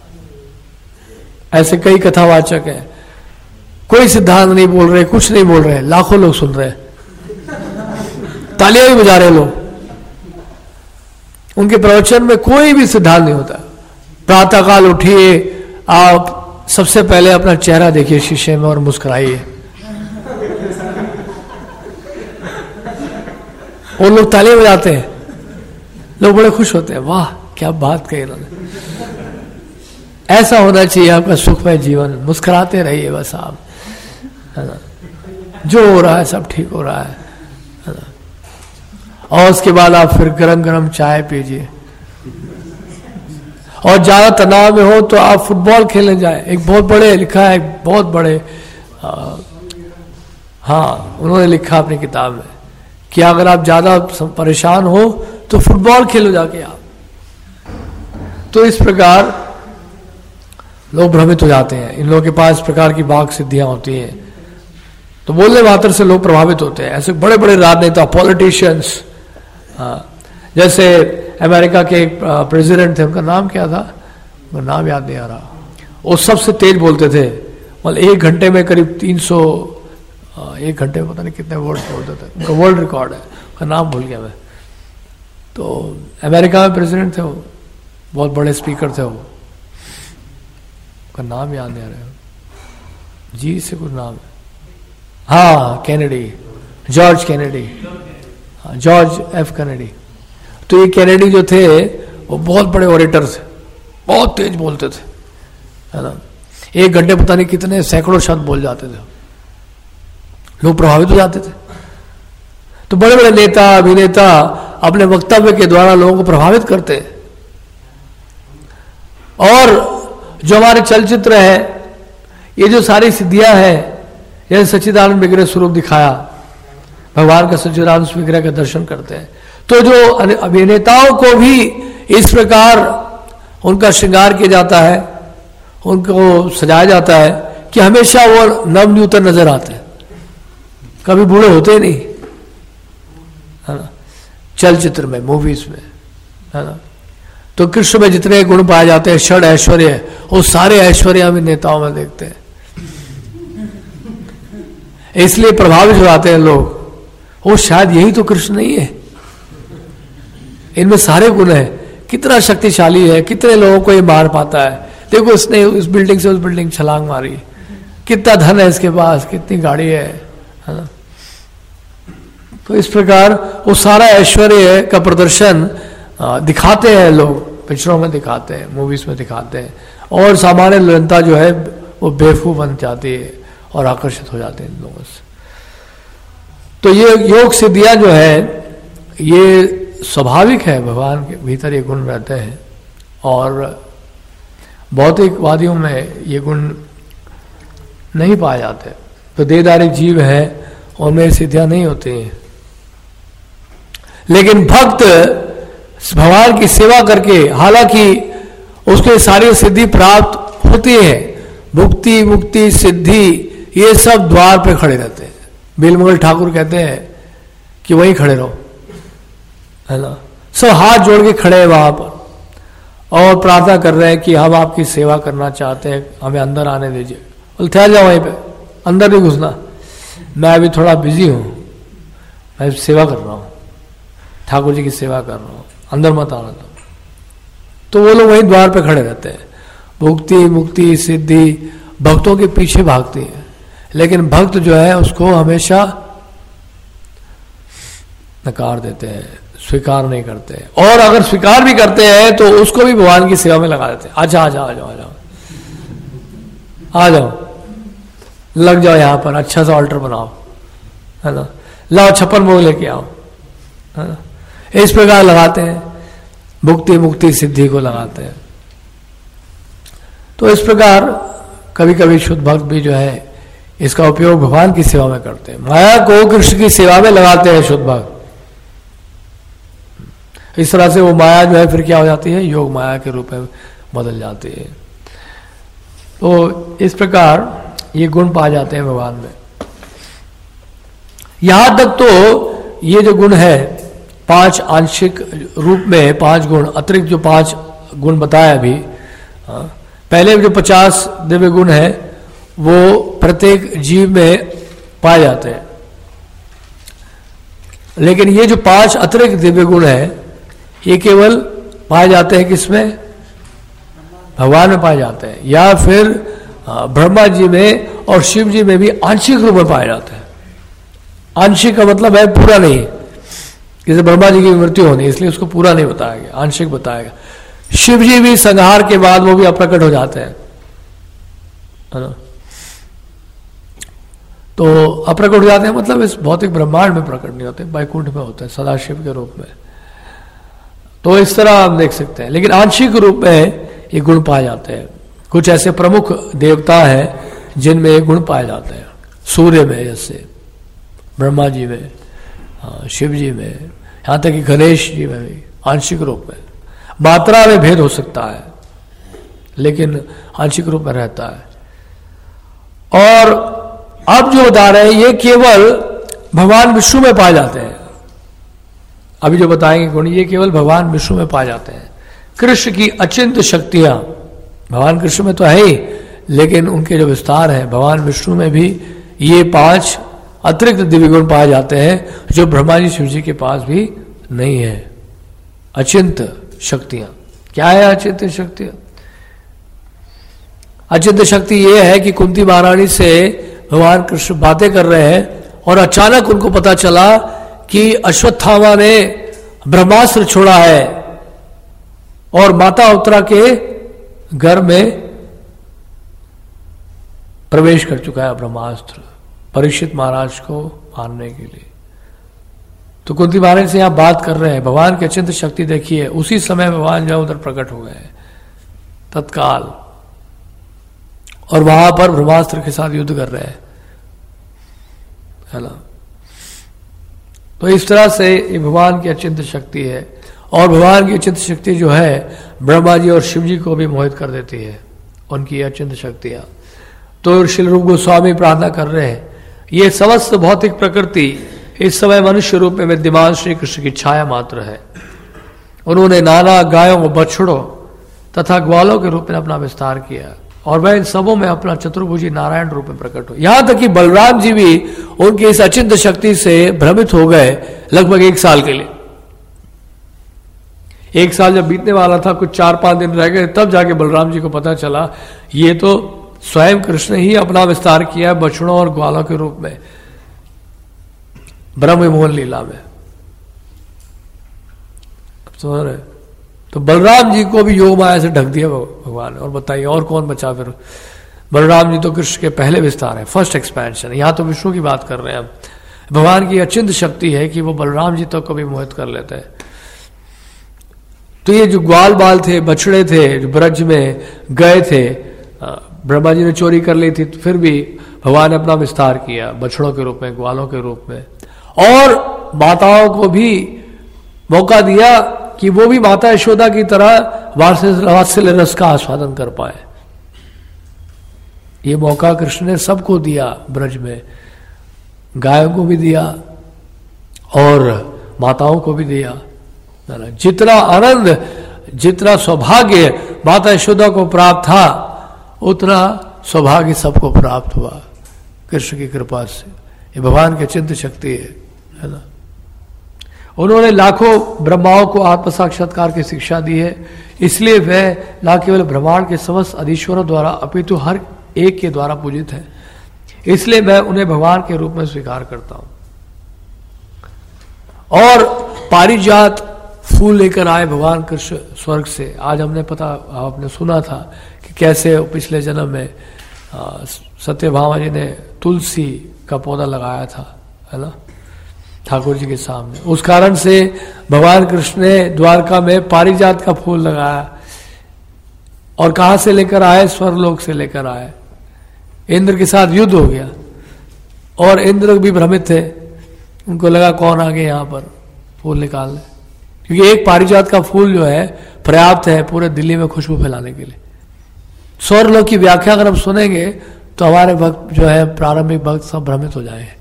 ऐसे कई कथावाचक हैं, कोई सिद्धांत नहीं बोल रहे, कुछ नहीं बोल रहे, लाखों लोग सुन रहे, तालियां भी बजा रहे लोग, उनके प्रवचन में कोई भी सिद्धांत नहीं होता। प्रातःकाल उठिए, आप सबसे पहले अपना चेहरा देखिए शीशे में और मुस्कुराइए। वो लोग तालियां बजाते हैं, लोग बड़े खुश होते हैं, वाह क्या बात कही इन्होंने। ऐसा होना चाहिए आपका सुखमय जीवन, मुस्कुराते रहिए बस आप, है ना। जो हो रहा है सब ठीक हो रहा है, है ना। और उसके बाद आप फिर गरम गरम चाय पीजिए, और ज्यादा तनाव में हो तो आप फुटबॉल खेलने जाए। एक बहुत बड़े लिखा है, एक बहुत बड़े आ, हाँ उन्होंने लिखा अपनी किताब में कि अगर आप ज्यादा परेशान हो तो फुटबॉल खेलो जाके आप। तो इस प्रकार लोग भ्रमित हो जाते हैं, इन लोगों के पास इस प्रकार की वाक सिद्धियां होती हैं, तो बोलने मात्र से लोग प्रभावित होते हैं। ऐसे बड़े बड़े राजनेता, पॉलिटिशियंस, जैसे अमेरिका के एक प्रेसिडेंट थे, उनका नाम क्या था, उनका नाम याद नहीं आ रहा, वो सबसे तेज बोलते थे, मतलब एक घंटे में करीब तीन सौ एक घंटे में पता नहीं कितने वर्ड्स बोलते थे, उनका वर्ल्ड रिकॉर्ड है, उनका नाम भूल गया मैं। तो अमेरिका में प्रेसिडेंट थे वो, बहुत बड़े स्पीकर थे वो, उनका नाम याद नहीं आ रहा, जी से कुछ नाम है, हाँ कैनेडी, जॉर्ज कैनेडी, हाँ जॉर्ज एफ कैनेडी। तो ये कैनेडी जो थे वो बहुत बड़े ऑरेटर थे, बहुत तेज बोलते थे, है ना। एक घंटे पता नहीं कितने सैकड़ों शब्द बोल जाते थे, लोग प्रभावित हो जाते थे। तो बड़े बड़े नेता, अभिनेता अपने वक्तव्य के द्वारा लोगों को प्रभावित करते हैं। और जो हमारे चलचित्र है ये जो सारी सिद्धियां हैं, जैसे सच्चिदानंद विग्रह स्वरूप दिखाया, भगवान का सच्चिदानंद विग्रह का दर्शन करते हैं, तो जो अभिनेताओं को भी इस प्रकार उनका श्रृंगार किया जाता है, उनको सजाया जाता है कि हमेशा वो नवन्यूतन नजर आते हैं, कभी बूढ़े होते नहीं, है ना, चलचित्र में, मूवीज में, है ना। तो कृष्ण में जितने गुण पाए जाते हैं, षड ऐश्वर्य, वो सारे ऐश्वर्य हम नेताओं में देखते हैं, इसलिए प्रभावित हो जाते हैं लोग, वो शायद यही तो कृष्ण नहीं है, इनमें सारे गुण हैं, कितना शक्तिशाली है, कितने लोगों को ये मार पाता है, देखो इसने उस बिल्डिंग से उस बिल्डिंग छलांग मारी, कितना धन है इसके पास, कितनी गाड़ी है, है ना। तो इस प्रकार वो सारा ऐश्वर्य का प्रदर्शन दिखाते हैं लोग, पिक्चरों में दिखाते हैं, मूवीज में दिखाते हैं, और सामान्य जनता जो है वो बेवकूफ बन जाती है और आकर्षित हो जाते हैं इन लोगों से। तो ये योग सिद्धियां जो है ये स्वाभाविक है, भगवान के भीतर ये गुण रहते हैं, और भौतिकवादियों में ये गुण नहीं पाए जाते। तो देहधारी जीव है, उनमें सिद्धियां नहीं होती हैं, लेकिन भक्त भगवान की सेवा करके, हालांकि उसके सारी सिद्धि प्राप्त होती है, भुक्ति मुक्ति सिद्धि ये सब द्वार पे खड़े रहते हैं। बेलमंगल ठाकुर कहते हैं कि वहीं खड़े रहो, है ना, सब हाथ जोड़ के खड़े हैं वहां पर और प्रार्थना कर रहे हैं कि हम आपकी सेवा करना चाहते हैं, हमें अंदर आने दीजिए। बोले ठहर जाओ वहीं पे, अंदर नहीं घुसना, मैं अभी थोड़ा बिजी हूं, मैं सेवा कर रहा हूं, ठाकुर जी की सेवा कर रहा हूं, अंदर मत आना। तो, तो वो लोग वहीं द्वार पे खड़े रहते हैं। भुक्ति मुक्ति सिद्धि भक्तों के पीछे भागती है, लेकिन भक्त जो है उसको हमेशा नकार देते हैं, स्वीकार नहीं करते, और अगर स्वीकार भी करते हैं तो उसको भी भगवान की सेवा में लगा देते हैं। आजा आजा आ जाओ आ जाओ आ जाओ, लग जाओ यहाँ पर, अच्छा सा ऑल्टर बनाओ, है ना, लाओ छप्पन भोग लेके आओ, है ना, इस प्रकार लगाते हैं, भुक्ति मुक्ति सिद्धि को लगाते हैं। तो इस प्रकार कभी कभी शुद्ध भक्त भी जो है इसका उपयोग भगवान की सेवा में करते हैं, माया को कृष्ण की सेवा में लगाते हैं शुद्ध भक्त। इस तरह से वो माया जो है फिर क्या हो जाती है, योग माया के रूप में बदल जाती है। तो इस प्रकार ये गुण पाए जाते हैं भगवान में। यहां तक तो ये जो गुण है, पांच आंशिक रूप में पांच गुण, अतिरिक्त जो पांच गुण बताया अभी, पहले जो पचास दिव्य गुण है वो प्रत्येक जीव में पाए जाते हैं, लेकिन ये जो पांच अतिरिक्त दिव्य गुण है ये केवल पाए जाते हैं किसमें, भगवान में पाए जाते हैं, या फिर ब्रह्मा जी में और शिव जी में भी आंशिक रूप में पाए जाते हैं। आंशिक का मतलब है पूरा नहीं, जैसे ब्रह्मा जी की मृत्यु होनी इसलिए उसको पूरा नहीं बताया गया, आंशिक बताया गया। शिव जी भी संहार के बाद वो भी अप्रकट हो जाते हैं, है ना, तो अप्रकट हो जाते हैं मतलब इस भौतिक ब्रह्मांड में प्रकट नहीं होते, वैकुंठ में होते हैं सदाशिव के रूप में। तो इस तरह आप देख सकते हैं, लेकिन आंशिक रूप में ये गुण पाए जाते हैं। कुछ ऐसे प्रमुख देवता हैं जिनमें ये गुण पाए जाते हैं, सूर्य में जैसे, ब्रह्मा जी में, हाँ, शिव जी में, यहां तक कि गणेश जी में भी आंशिक रूप में। मात्रा में भेद हो सकता है लेकिन आंशिक रूप में रहता है। और अब जो बता रहे हैं ये केवल भगवान विष्णु में पाए जाते हैं। अभी जो बताएंगे गुण ये केवल भगवान विष्णु में पाए जाते हैं। कृष्ण की अचिंत शक्तियां भगवान कृष्ण में तो है ही, लेकिन उनके जो विस्तार है भगवान विष्णु में भी ये पांच अतिरिक्त दिव्य गुण पाए जाते हैं जो ब्रह्मा जी शिव जी के पास भी नहीं है। अचिंत शक्तियां क्या है? अचिंत शक्तियां, अचिंत शक्ति ये है कि कुंती महारानी से भगवान कृष्ण बातें कर रहे हैं और अचानक उनको पता चला कि अश्वत्थामा ने ब्रह्मास्त्र छोड़ा है और माता उत्तरा के घर में प्रवेश कर चुका है ब्रह्मास्त्र परीक्षित महाराज को मारने के लिए। तो कुंती महाराज से यहां बात कर रहे हैं, भगवान की अचिंत शक्ति देखिए। उसी समय भगवान जो उधर प्रकट हो गए तत्काल, और वहां पर ब्रह्मास्त्र के साथ युद्ध कर रहे हैं, है ना। तो इस तरह से ये भगवान की अचिंत्य शक्ति है। और भगवान की अचिंत्य शक्ति जो है ब्रह्मा जी और शिव जी को भी मोहित कर देती है, उनकी अचिंत्य शक्तियां। तो श्री रूप गोस्वामी प्रार्थना कर रहे हैं, ये समस्त भौतिक प्रकृति इस समय मनुष्य रूप में विद्यमान श्री कृष्ण की छाया मात्र है। उन्होंने नाना गायों, बछड़ों तथा ग्वालों के रूप में अपना विस्तार किया और वह इन सबों में अपना चतुर्भुजी नारायण रूप में प्रकट हो। यहां तक कि बलराम जी भी उनकी इस अचिंत्य शक्ति से भ्रमित हो गए लगभग एक साल के लिए। एक साल जब बीतने वाला था, कुछ चार पांच दिन रह गए, तब जाके बलराम जी को पता चला ये तो स्वयं कृष्ण ही अपना विस्तार किया बछड़ों और ग्वालों के रूप में ब्रह्म मोहन लीला में। समझ रहे? तो बलराम जी को भी योग माया से ढक दिया भगवान। और बताइए और कौन बचा फिर? बलराम जी तो कृष्ण के पहले विस्तार है, फर्स्ट एक्सपेंशन। यहां तो विष्णु की बात कर रहे हैं। अब भगवान की अचिंत्य शक्ति है कि वो बलराम जी तक को भी मोहित कर लेते हैं। तो ये जो ग्वाल बाल थे, बछड़े थे, जो ब्रज में गए थे, ब्रह्मा जी ने चोरी कर ली थी, तो फिर भी भगवान ने अपना विस्तार किया बछड़ों के रूप में, ग्वालों के रूप में। और माताओं को भी मौका दिया कि वो भी माता यशोदा की तरह वात्सल्य रस का आस्वादन कर पाए। ये मौका कृष्ण ने सबको दिया ब्रज में, गायों को भी दिया और माताओं को भी दिया। जितना आनंद, जितना सौभाग्य माता यशोदा को प्राप्त था, उतना सौभाग्य सबको प्राप्त हुआ कृष्ण की कृपा से। ये भगवान की अचिंत्य शक्ति है, है ना। उन्होंने लाखों ब्रह्माओं को आत्म साक्षात्कार की शिक्षा दी है, इसलिए वह न केवल ब्रह्मांड के समस्त अधीश्वरों द्वारा अपितु हर एक के द्वारा पूजित है। इसलिए मैं उन्हें भगवान के रूप में स्वीकार करता हूं। और पारिजात फूल लेकर आए भगवान कृष्ण स्वर्ग से। आज हमने पता आपने सुना था कि कैसे पिछले जन्म में सत्यभामा जी ने तुलसी का पौधा लगाया था, है ना, ठाकुर जी के सामने। उस कारण से भगवान कृष्ण ने द्वारका में पारिजात का फूल लगाया। और कहां से लेकर आए? स्वर्गलोक से लेकर आए। इंद्र के साथ युद्ध हो गया और इंद्र भी भ्रमित थे, उनको लगा कौन आ गए यहां पर फूल निकालने, क्योंकि एक पारिजात का फूल जो है पर्याप्त है पूरे दिल्ली में खुशबू फैलाने के लिए। स्वर्गलोक की व्याख्या अगर हम सुनेंगे तो हमारे भक्त जो है प्रारंभिक भक्त सब भ्रमित हो जाए।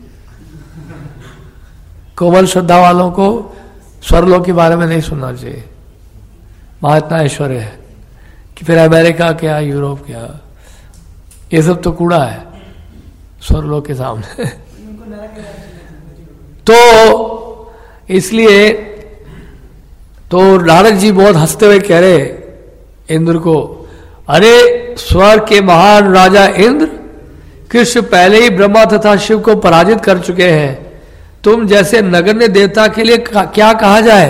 कोमल श्रद्धा वालों को स्वर्गलोक के बारे में नहीं सुनना चाहिए। वहां इतना ऐश्वर्य है कि फिर अमेरिका क्या, यूरोप क्या, ये सब तो कूड़ा है स्वर्गलोक के सामने। तो इसलिए तो नारद जी बहुत हंसते हुए कह रहे इंद्र को, अरे स्वर्ग के महान राजा इंद्र, कृष्ण पहले ही ब्रह्मा तथा शिव को पराजित कर चुके हैं। तुम जैसे नगण्य देवता के लिए क्या कहा जाए?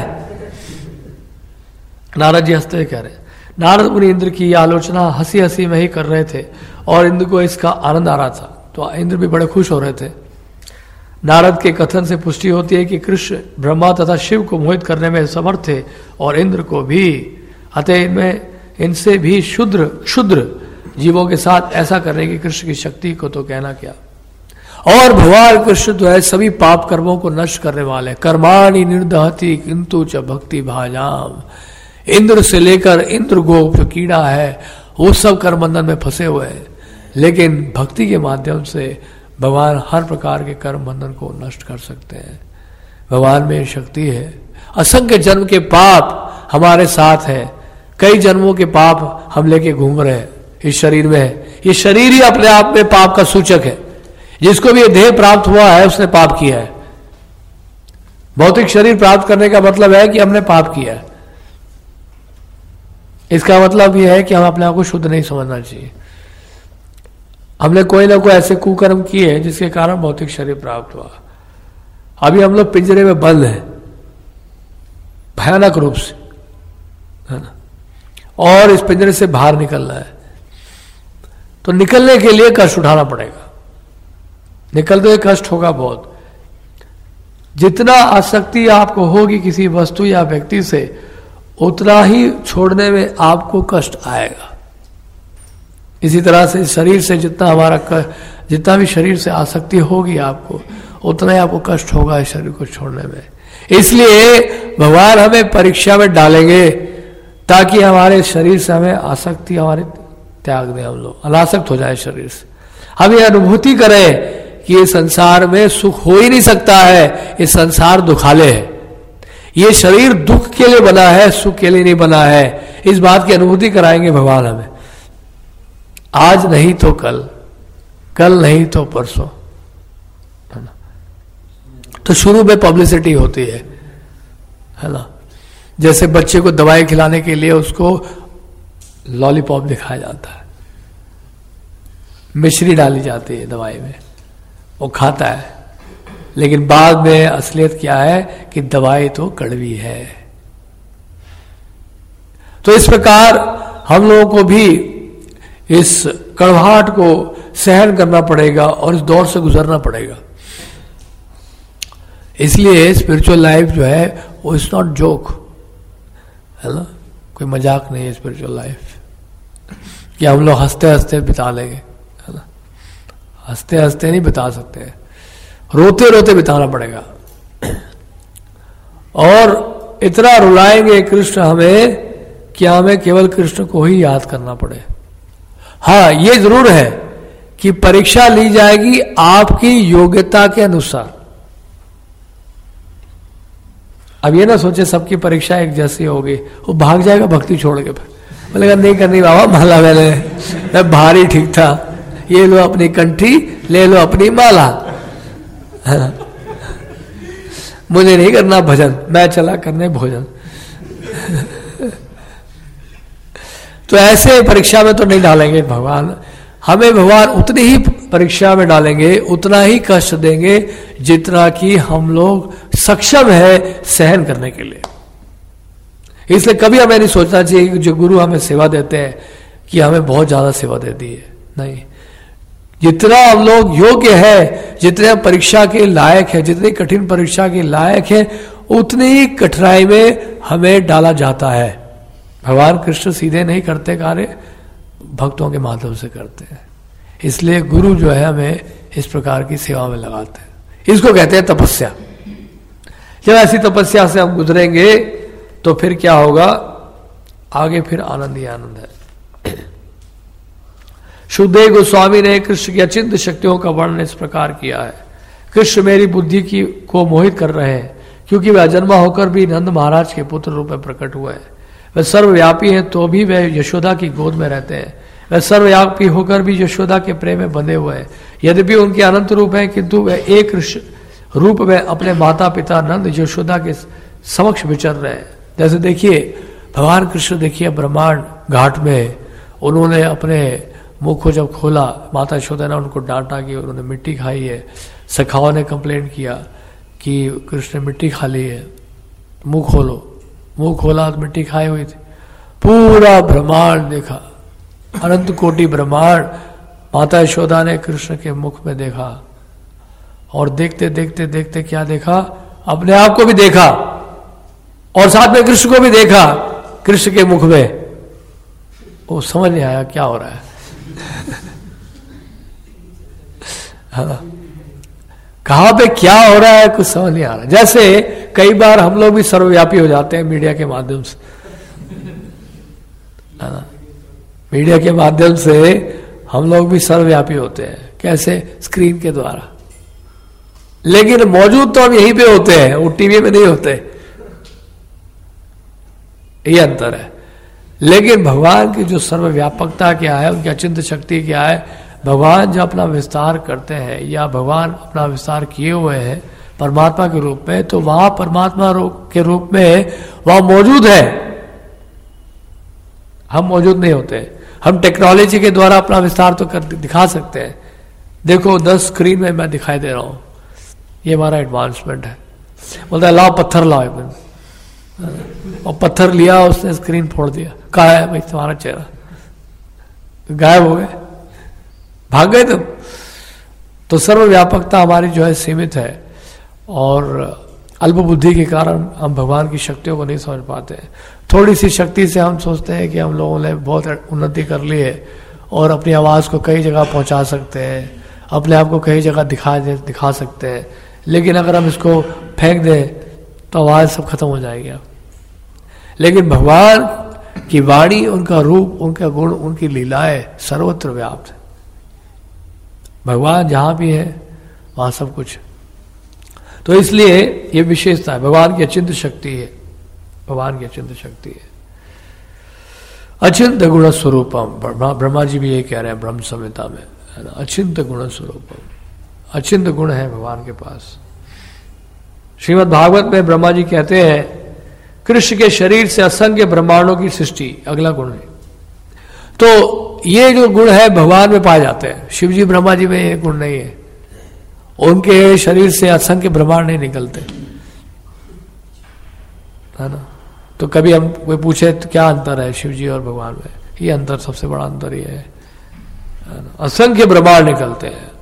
नारद जी हंसते हुए कह रहे। नारद मुनि इंद्र की आलोचना हंसी हंसी में ही कर रहे थे और इंद्र को इसका आनंद आ रहा था, तो इंद्र भी बड़े खुश हो रहे थे। नारद के कथन से पुष्टि होती है कि कृष्ण ब्रह्मा तथा शिव को मोहित करने में समर्थ थे और इंद्र को भी। अतः इनमें इनसे भी शुद्र क्षुद्र जीवों के साथ ऐसा करने की कृष्ण की शक्ति को तो कहना क्या। और भगवान कृष्ण तो है सभी पाप कर्मों को नष्ट करने वाले। कर्माणि निर्दहति किंतु च भक्ति भाजाम। इंद्र से लेकर इंद्र गोप जो कीड़ा है वो सब कर्म बंधन में फंसे हुए हैं, लेकिन भक्ति के माध्यम से भगवान हर प्रकार के कर्म बंधन को नष्ट कर सकते हैं। भगवान में शक्ति है। असंख्य जन्म के पाप हमारे साथ है, कई जन्मों के पाप हम लेके घूम रहे हैं इस शरीर में है। ये शरीर ही अपने आप में पाप का सूचक है। जिसको भी ये देह प्राप्त हुआ है उसने पाप किया है। भौतिक शरीर प्राप्त करने का मतलब है कि हमने पाप किया है। इसका मतलब यह है कि हम अपने आप को शुद्ध नहीं समझना चाहिए। हमने कोई ना कोई ऐसे कुकर्म किए जिसके कारण भौतिक शरीर प्राप्त हुआ। अभी हम लोग पिंजरे में बंद हैं भयानक रूप से, है ना, और इस पिंजरे से बाहर निकलना है। तो निकलने के लिए कष्ट उठाना पड़ेगा। निकलते हुए कष्ट होगा बहुत। जितना आसक्ति आपको होगी किसी वस्तु या व्यक्ति से, उतना ही छोड़ने में आपको कष्ट आएगा। इसी तरह से शरीर से जितना हमारा जितना भी शरीर से आसक्ति होगी आपको, उतना ही आपको कष्ट होगा इस शरीर को छोड़ने में। इसलिए भगवान हमें परीक्षा में डालेंगे ताकि हमारे शरीर से हमें आसक्ति हमारे त्याग दें, हम लोग अनासक्त हो जाए शरीर से। हम ये अनुभूति करें कि ये संसार में सुख हो ही नहीं सकता है, ये संसार दुखाले है, ये शरीर दुख के लिए बना है, सुख के लिए नहीं बना है। इस बात की अनुभूति कराएंगे भगवान हमें, आज नहीं तो कल, कल नहीं तो परसों, है ना। तो शुरू में पब्लिसिटी होती है है ना। जैसे बच्चे को दवाई खिलाने के लिए उसको लॉलीपॉप दिखाया जाता है, मिश्री डाली जाती है दवाई में, वो खाता है, लेकिन बाद में असलियत क्या है कि दवाई तो कड़वी है। तो इस प्रकार हम लोगों को भी इस कड़वाहट को सहन करना पड़ेगा और इस दौर से गुजरना पड़ेगा। इसलिए स्पिरिचुअल लाइफ जो है वो इट्स नॉट जोक, है ना, कोई मजाक नहीं है स्पिरिचुअल लाइफ कि हम लोग हंसते हंसते बिता लेंगे, है ना। हंसते हंसते नहीं बिता सकते, रोते रोते बिताना पड़ेगा। और इतना रुलाएंगे कृष्ण हमें कि हमें केवल कृष्ण को ही याद करना पड़े। हाँ, ये जरूर है कि परीक्षा ली जाएगी आपकी योग्यता के अनुसार। अब ये ना सोचे सबकी परीक्षा एक जैसी होगी, वो भाग जाएगा भक्ति छोड़ के, बोलेगा नहीं करनी बाबा माला, मैंने मैं भारी ठीक था, ये लो अपनी कंठी, ले लो अपनी माला, है ना, मुझे नहीं करना भजन, मैं चला करने भोजन। तो ऐसे परीक्षा में तो नहीं डालेंगे भगवान हमें। भगवान उतनी ही परीक्षा में डालेंगे, उतना ही कष्ट देंगे जितना कि हम लोग सक्षम है सहन करने के लिए। इसलिए कभी हमें नहीं सोचना चाहिए कि जो गुरु हमें सेवा देते हैं कि हमें बहुत ज्यादा सेवा दे दी है। नहीं, जितना हम लोग योग्य है, जितने हम परीक्षा के लायक है, जितनी कठिन परीक्षा के लायक है, उतनी ही कठिनाई में हमें डाला जाता है। भगवान कृष्ण सीधे नहीं करते कार्य, भक्तों के माध्यम से करते हैं। इसलिए गुरु जो है हमें इस प्रकार की सेवा में लगाते हैं। इसको कहते हैं तपस्या। जब ऐसी तपस्या से हम गुजरेंगे तो फिर क्या होगा, आगे फिर आनंद ही आनंद है। शुद्धदेव गोस्वामी ने कृष्ण की अचिंत्य शक्तियों का वर्णन इस प्रकार किया है। कृष्ण मेरी बुद्धि की को मोहित कर रहे हैं, क्योंकि वे अजन्मा होकर भी नंद महाराज के पुत्र रूप में प्रकट हुए हैं। वे सर्वव्यापी हैं तो भी वे यशोदा की गोद में रहते हैं। वे सर्वव्यापी होकर भी यशोदा के प्रेम में बंधे हुए हैं। यद्यपि उनके अनंत रूप हैं, किंतु वे एक रूप में अपने माता पिता नंद यशोदा के समक्ष विचर रहे हैं। जैसे देखिए भगवान कृष्ण, देखिए ब्रह्मांड घाट में उन्होंने अपने मुख को जब खोला, माता यशोदा ने उनको डांटा कि उन्होंने मिट्टी खाई है। सखाओं ने कंप्लेंट किया कि कृष्ण ने मिट्टी खा ली है, मुंह खोलो। मुंह खोला तो मिट्टी खाई हुई थी। पूरा ब्रह्मांड देखा, अनंत कोटि ब्रह्मांड माता यशोदा ने कृष्ण के मुख में देखा। और देखते देखते देखते क्या देखा, अपने आप को भी देखा और साथ में कृष्ण को भी देखा कृष्ण के मुख में। वो समझ नहीं आया क्या हो रहा है। हाँ, कहां पे क्या हो रहा है कुछ समझ नहीं आ रहा। जैसे कई बार हम लोग भी सर्वव्यापी हो जाते हैं मीडिया के माध्यम से, है ना। मीडिया के माध्यम से हम लोग भी सर्वव्यापी होते हैं। कैसे? स्क्रीन के द्वारा। लेकिन मौजूद तो हम यहीं पे होते हैं, वो टीवी में नहीं होते। ये अंतर है। लेकिन भगवान की जो सर्वव्यापकता क्या है, उनकी अचिंत्य शक्ति क्या है, भगवान जब अपना विस्तार करते हैं या भगवान अपना विस्तार किए हुए हैं परमात्मा के रूप में, तो वहां परमात्मा के रूप में वहां मौजूद है, हम मौजूद नहीं होते। हम टेक्नोलॉजी के द्वारा अपना विस्तार तो कर दिखा सकते हैं। देखो दस स्क्रीन में मैं दिखाई दे रहा हूं, ये हमारा एडवांसमेंट है। बोलता है लाओ पत्थर लाओ, एक और पत्थर लिया, उसने स्क्रीन फोड़ दिया। कहा है भाई तुम्हारा चेहरा, गायब हो गए, भाग गए तुम। तो सर्वव्यापकता हमारी जो है सीमित है और अल्प बुद्धि के कारण हम भगवान की शक्तियों को नहीं समझ पाते हैं। थोड़ी सी शक्ति से हम सोचते हैं कि हम लोगों ने बहुत उन्नति कर ली है और अपनी आवाज़ को कई जगह पहुंचा सकते हैं, अपने आप को कई जगह दिखा दे दिखा सकते हैं, लेकिन अगर हम इसको फेंक दें तो आवाज़ सब खत्म हो जाएगी। लेकिन भगवान की वाणी, उनका रूप, उनका गुण, उनकी लीलाएं सर्वत्र व्याप्त है। भगवान जहां भी है वहां सब कुछ। तो इसलिए ये विशेषता है, भगवान की अचिंत्य शक्ति है, भगवान की अचिंत्य शक्ति है। अचिंत्य गुण स्वरूपम, ब्रह्मा जी भी ये कह रहे हैं ब्रह्म संहिता में, है ना, अचिंत्य गुण स्वरूपम, अचिंत्य गुण है भगवान के पास। श्रीमद् भागवत में ब्रह्मा जी कहते हैं कृष्ण के शरीर से असंख्य ब्रह्मांडों की सृष्टि, अगला गुण है। तो ये जो गुण है भगवान में पाए जाते हैं, शिव जी ब्रह्मा जी में ये गुण नहीं है, उनके शरीर से असंख्य ब्रह्मांड नहीं निकलते, है ना। तो कभी हम कोई पूछे तो क्या अंतर है शिव जी और भगवान में, ये अंतर सबसे बड़ा अंतर ये है, असंख्य ब्रह्मांड निकलते हैं।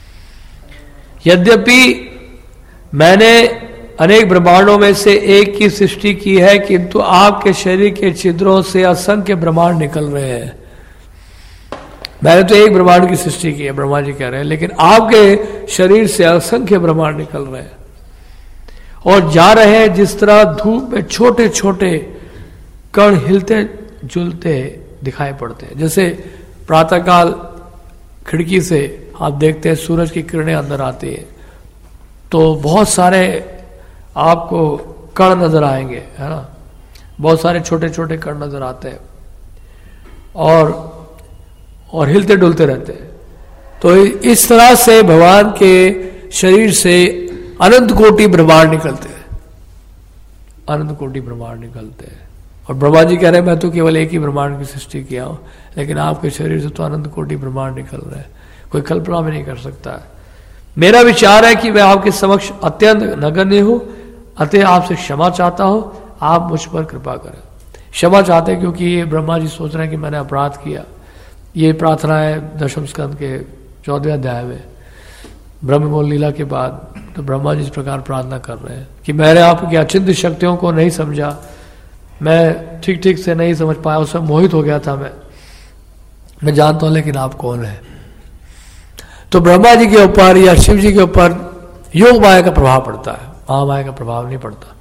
यद्यपि मैंने अनेक ब्रह्मांडों में से एक की सृष्टि की है, किंतु आपके शरीर के छिद्रों से असंख्य ब्रह्मांड निकल रहे हैं। मैंने तो एक ब्रह्मांड की सृष्टि की है, ब्रह्मा जी कह रहे हैं, लेकिन आपके शरीर से असंख्य ब्रह्मांड निकल रहे हैं और जा रहे हैं जिस तरह धूप में छोटे छोटे कण हिलते जुलते दिखाई पड़ते हैं। जैसे प्रातःकाल खिड़की से आप देखते हैं सूरज की किरणें अंदर आती है तो बहुत सारे आपको कण नजर आएंगे, है ना, बहुत सारे छोटे छोटे कण नजर आते हैं और और हिलते डुलते रहते हैं। तो इस तरह से भगवान के शरीर से अनंत कोटि ब्रह्मांड निकलते हैं, अनंत कोटि ब्रह्मांड निकलते हैं। और ब्रह्मा जी कह रहे हैं मैं तो केवल एक ही ब्रह्मांड की सृष्टि किया हूं, लेकिन आपके शरीर से तो अनंत कोटि ब्रह्मांड निकल रहे हैं, कोई कल्पना भी नहीं कर सकता है। मेरा विचार है कि मैं आपके समक्ष अत्यंत नगण्य हूं, अतः आपसे क्षमा चाहता हूं, आप मुझ पर कृपा करें। क्षमा चाहते हैं क्योंकि ये ब्रह्मा जी सोच रहे हैं कि मैंने अपराध किया। ये प्रार्थना है दशम स्कंद के चौदहवें अध्याय में, ब्रह्ममोल लीला के बाद। तो ब्रह्मा जी इस प्रकार प्रार्थना कर रहे हैं कि मैंने आपकी अचिंत्य शक्तियों को नहीं समझा, मैं ठीक ठीक से नहीं समझ पाया, उसमें मोहित हो गया था मैं मैं जानता हूं लेकिन आप कौन है। तो ब्रह्मा जी के ऊपर या शिव जी के ऊपर योग माया का प्रभाव पड़ता है, महामाया का प्रभाव नहीं पड़ता।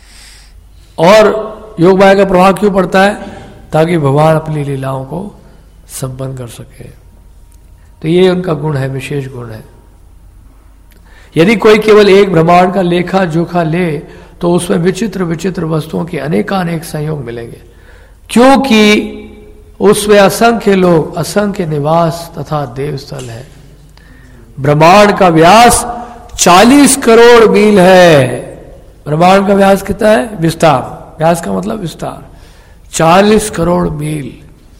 और योग माया का प्रभाव क्यों पड़ता है? ताकि भगवान अपनी लीलाओं को संपन्न कर सके। तो ये उनका गुण है, विशेष गुण है। यदि कोई केवल एक ब्रह्मांड का लेखा जोखा ले तो उसमें विचित्र विचित्र वस्तुओं के अनेकानेक संयोग मिलेंगे, क्योंकि उसमें असंख्य लोग, असंख्य निवास तथा देवस्थल है। ब्रह्मांड का व्यास चालीस करोड़ मील है। ब्रह्मांड का व्यास कितना है? विस्तार, व्यास का मतलब विस्तार, चालीस करोड़ मील।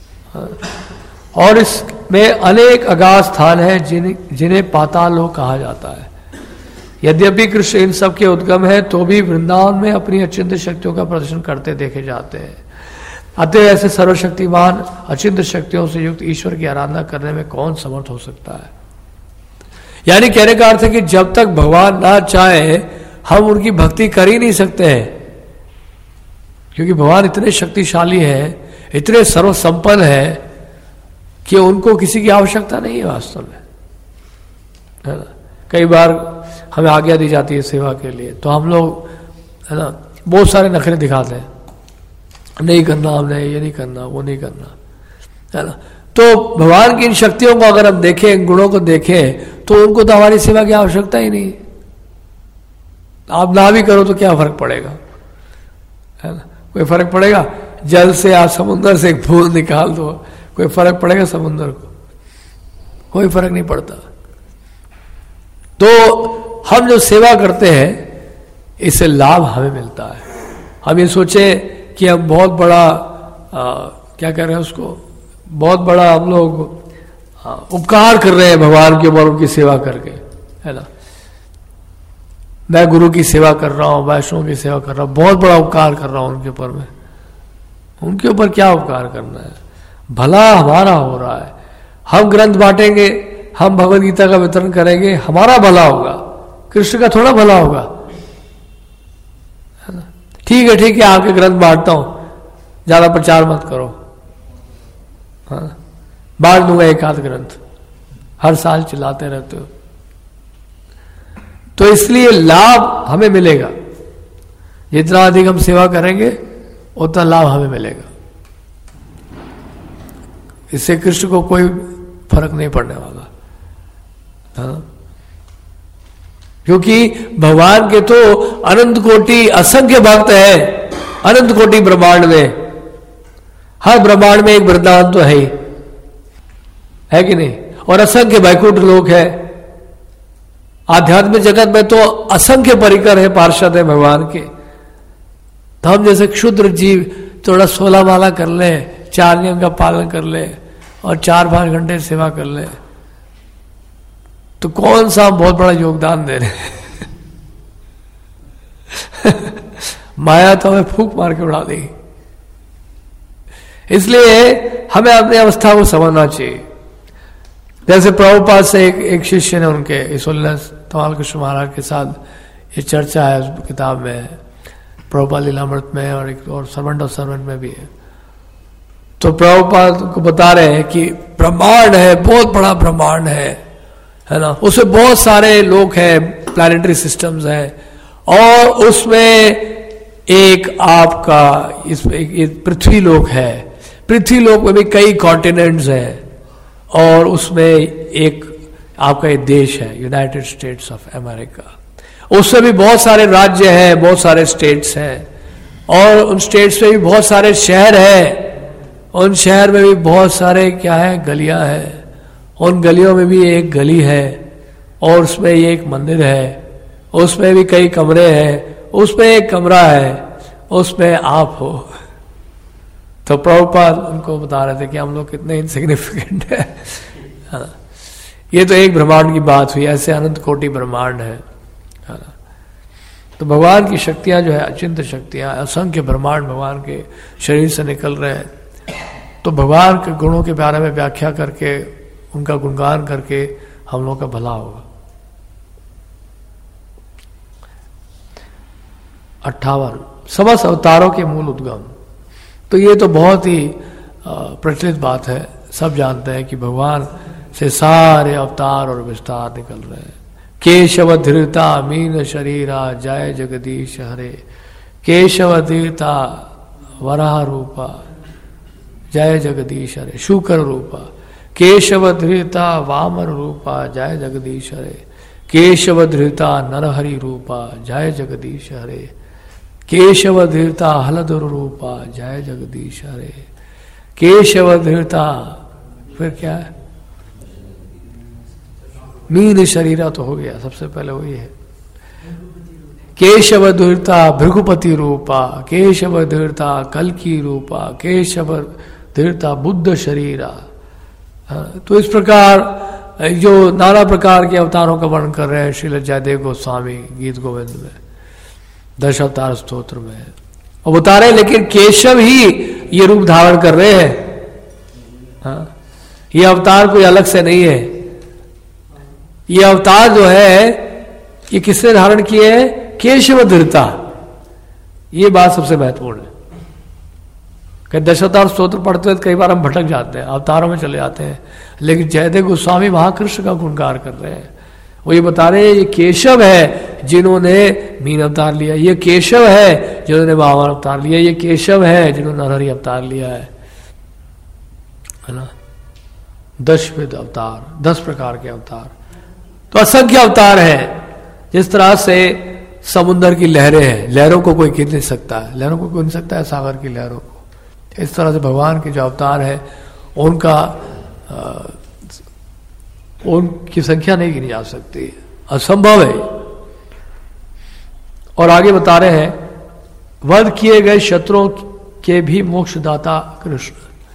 और इसमें अनेक अगाध स्थान है जिन जिन्हें पाताल लोक कहा जाता है। यद्यपि कृष्ण इन सब के उद्गम है तो भी वृंदावन में अपनी अचिंत्य शक्तियों का प्रदर्शन करते देखे जाते हैं। अतः ऐसे सर्वशक्तिमान अचिंत्य शक्तियों से युक्त ईश्वर की आराधना करने में कौन समर्थ हो सकता है? यानी कहने का अर्थ है कि जब तक भगवान ना चाहे हम उनकी भक्ति कर ही नहीं सकते हैं, क्योंकि भगवान इतने शक्तिशाली हैं, इतने सर्वसंपन्न है कि उनको किसी की आवश्यकता नहीं है वास्तव में, है ना। कई बार हमें आज्ञा दी जाती है सेवा के लिए तो हम लोग, है ना, बहुत सारे नखरे दिखाते हैं, नहीं करना हमने, ये नहीं करना, वो नहीं करना, है ना। तो भगवान की इन शक्तियों को अगर हम देखें, इन गुणों को देखें, तो उनको तो हमारी सेवा की आवश्यकता ही नहीं। आप ना भी करो तो क्या फर्क पड़ेगा, है ना, कोई फर्क पड़ेगा? जल से आप समुद्र से एक बूंद निकाल दो, कोई फर्क पड़ेगा समुद्र को? कोई फर्क नहीं पड़ता। तो हम जो सेवा करते हैं इससे लाभ हमें मिलता है। हम ये सोचे कि हम बहुत बड़ा आ, क्या कर रहे हैं उसको, बहुत बड़ा हम लोग उपकार कर रहे हैं भगवान के ऊपर उनकी सेवा करके, है ना। मैं गुरु की सेवा कर रहा हूँ, वैष्णव की सेवा कर रहा हूँ, बहुत बड़ा उपकार कर रहा हूँ उनके ऊपर में। उनके ऊपर क्या उपकार करना है? भला हमारा हो रहा है, हम ग्रंथ बांटेंगे, हम भगवद गीता का वितरण करेंगे, हमारा भला होगा, कृष्ण का थोड़ा भला होगा, है ना। ठीक है ठीक है आपके ग्रंथ बांटता हूं, ज्यादा प्रचार मत करो, हाँ। बांट दूंगा एक आध ग्रंथ, हर साल चिल्लाते रहते हो। तो इसलिए लाभ हमें मिलेगा, जितना अधिक हम सेवा करेंगे उतना लाभ हमें मिलेगा। इससे कृष्ण को कोई फर्क नहीं पड़ने वाला, हाँ? क्योंकि भगवान के तो अनंत कोटि असंख्य भक्त है, अनंत कोटि ब्रह्मांड में, हर ब्रह्मांड में एक वृंदावन तो है ही, है कि नहीं? और असंख्य वैकुंठ लोक है। आध्यात्मिक जगत में तो असंख्य परिकर है, पार्षद है भगवान के। तो हम जैसे क्षुद्र जीव थोड़ा सोलह माला कर ले, चार नियम का पालन कर ले और चार पांच घंटे सेवा कर ले, तो कौन सा बहुत बड़ा योगदान दे रहे हैं? माया तो हमें फूंक मार के उड़ा देगी। इसलिए हमें अपनी अवस्था को समझना चाहिए। जैसे प्रभुपाद से एक, एक शिष्य ने उनके इस उल्लास तमाल कृष्ण महाराज के साथ ये चर्चा है उस किताब में, प्रभुपाद लीलामृत में और एक और सर्वेंट ऑफ सर्वेंट में भी है। तो प्रभुपाद को बता रहे हैं कि ब्रह्मांड है, बहुत बड़ा ब्रह्मांड है, है ना, उसमें बहुत सारे लोग हैं, प्लैनेटरी सिस्टम्स हैं, और उसमें एक आपका इसमें एक पृथ्वी लोक है, पृथ्वी लोक में भी कई कॉन्टिनेंट्स हैं, और उसमें एक आपका एक देश है यूनाइटेड स्टेट्स ऑफ अमेरिका, उसमें भी बहुत सारे राज्य हैं, बहुत सारे स्टेट्स हैं, और उन स्टेट्स में भी बहुत सारे शहर हैं, उन शहर में भी बहुत सारे क्या है गलियां हैं, उन गलियों में भी एक गली है, और उसमें एक मंदिर है, उसमें भी कई कमरे हैं, उसमें एक कमरा है, उसमें आप हो। तो प्रभुपाद उनको बता रहे थे कि हम लोग कितने इनसिग्निफिकेंट है, हाँ। ये तो एक ब्रह्मांड की बात हुई, ऐसे अनंत कोटि ब्रह्मांड है, हाँ। तो भगवान की शक्तियां जो है अचिंत्य शक्तियां, असंख्य ब्रह्मांड भगवान के शरीर से निकल रहे हैं। तो भगवान के गुणों के बारे में व्याख्या करके, उनका गुणगान करके हम लोग का भला होगा। अट्ठावन समस्त अवतारों के मूल उद्गम। तो ये तो बहुत ही प्रचलित बात है, सब जानते हैं कि भगवान से सारे अवतार और विस्तार निकल रहे हैं। केशव धृता मीन शरीरा जय जगदीश हरे, केशव धृता वराह रूपा जय जगदीश हरे, शुकर रूपा, केशव धृता वामन रूपा जय जगदीश हरे, केशव धृता नरहरि रूपा जय जगदीश हरे, केशव धृता हलधर रूपा जय जगदीश हरे, केशव धृता फिर क्या है, मीन शरीरा तो हो गया, सबसे पहले वही है, केशव धृता भृगुपति रूपा, केशव धृता कल्की रूपा, केशव धृता बुद्ध शरीरा। तो इस प्रकार जो नाना प्रकार के अवतारों का वर्णन कर रहे हैं श्रील जयदेव गोस्वामी गीत गोविंद में, दश अवतार स्तोत्र में, और बता रहे हैं लेकिन केशव ही ये रूप धारण कर रहे हैं, हाँ? ये अवतार कोई अलग से नहीं है। ये अवतार जो है ये किसने धारण किए हैं? केशव धृता। ये बात सबसे महत्वपूर्ण है। कई दशावतार स्तोत्र पढ़ते हैं कई बार हम भटक जाते हैं, अवतारों में चले जाते हैं, लेकिन जयदेव गोस्वामी महाकृष्ण का गुणगान कर रहे हैं। वो ये बता रहे हैं ये केशव है जिन्होंने मीन अवतार लिया, ये केशव है जिन्होंने वामन अवतार लिया, ये केशव है जिन्होंने नरहरि अवतार लिया है, है ना। दश विध अवतार, दस प्रकार के अवतार, तो असंख्य अवतार है। जिस तरह से समुद्र की लहरें हैं, लहरों को कोई गिन नहीं सकता है, लहरों को गिन सकता है सागर की लहरों को। इस तरह से भगवान के जो अवतार है उनका आ, उनकी संख्या नहीं गिनी जा सकती, असंभव है। और आगे बता रहे हैं वध किए गए शत्रुओं के भी मोक्षदाता कृष्ण।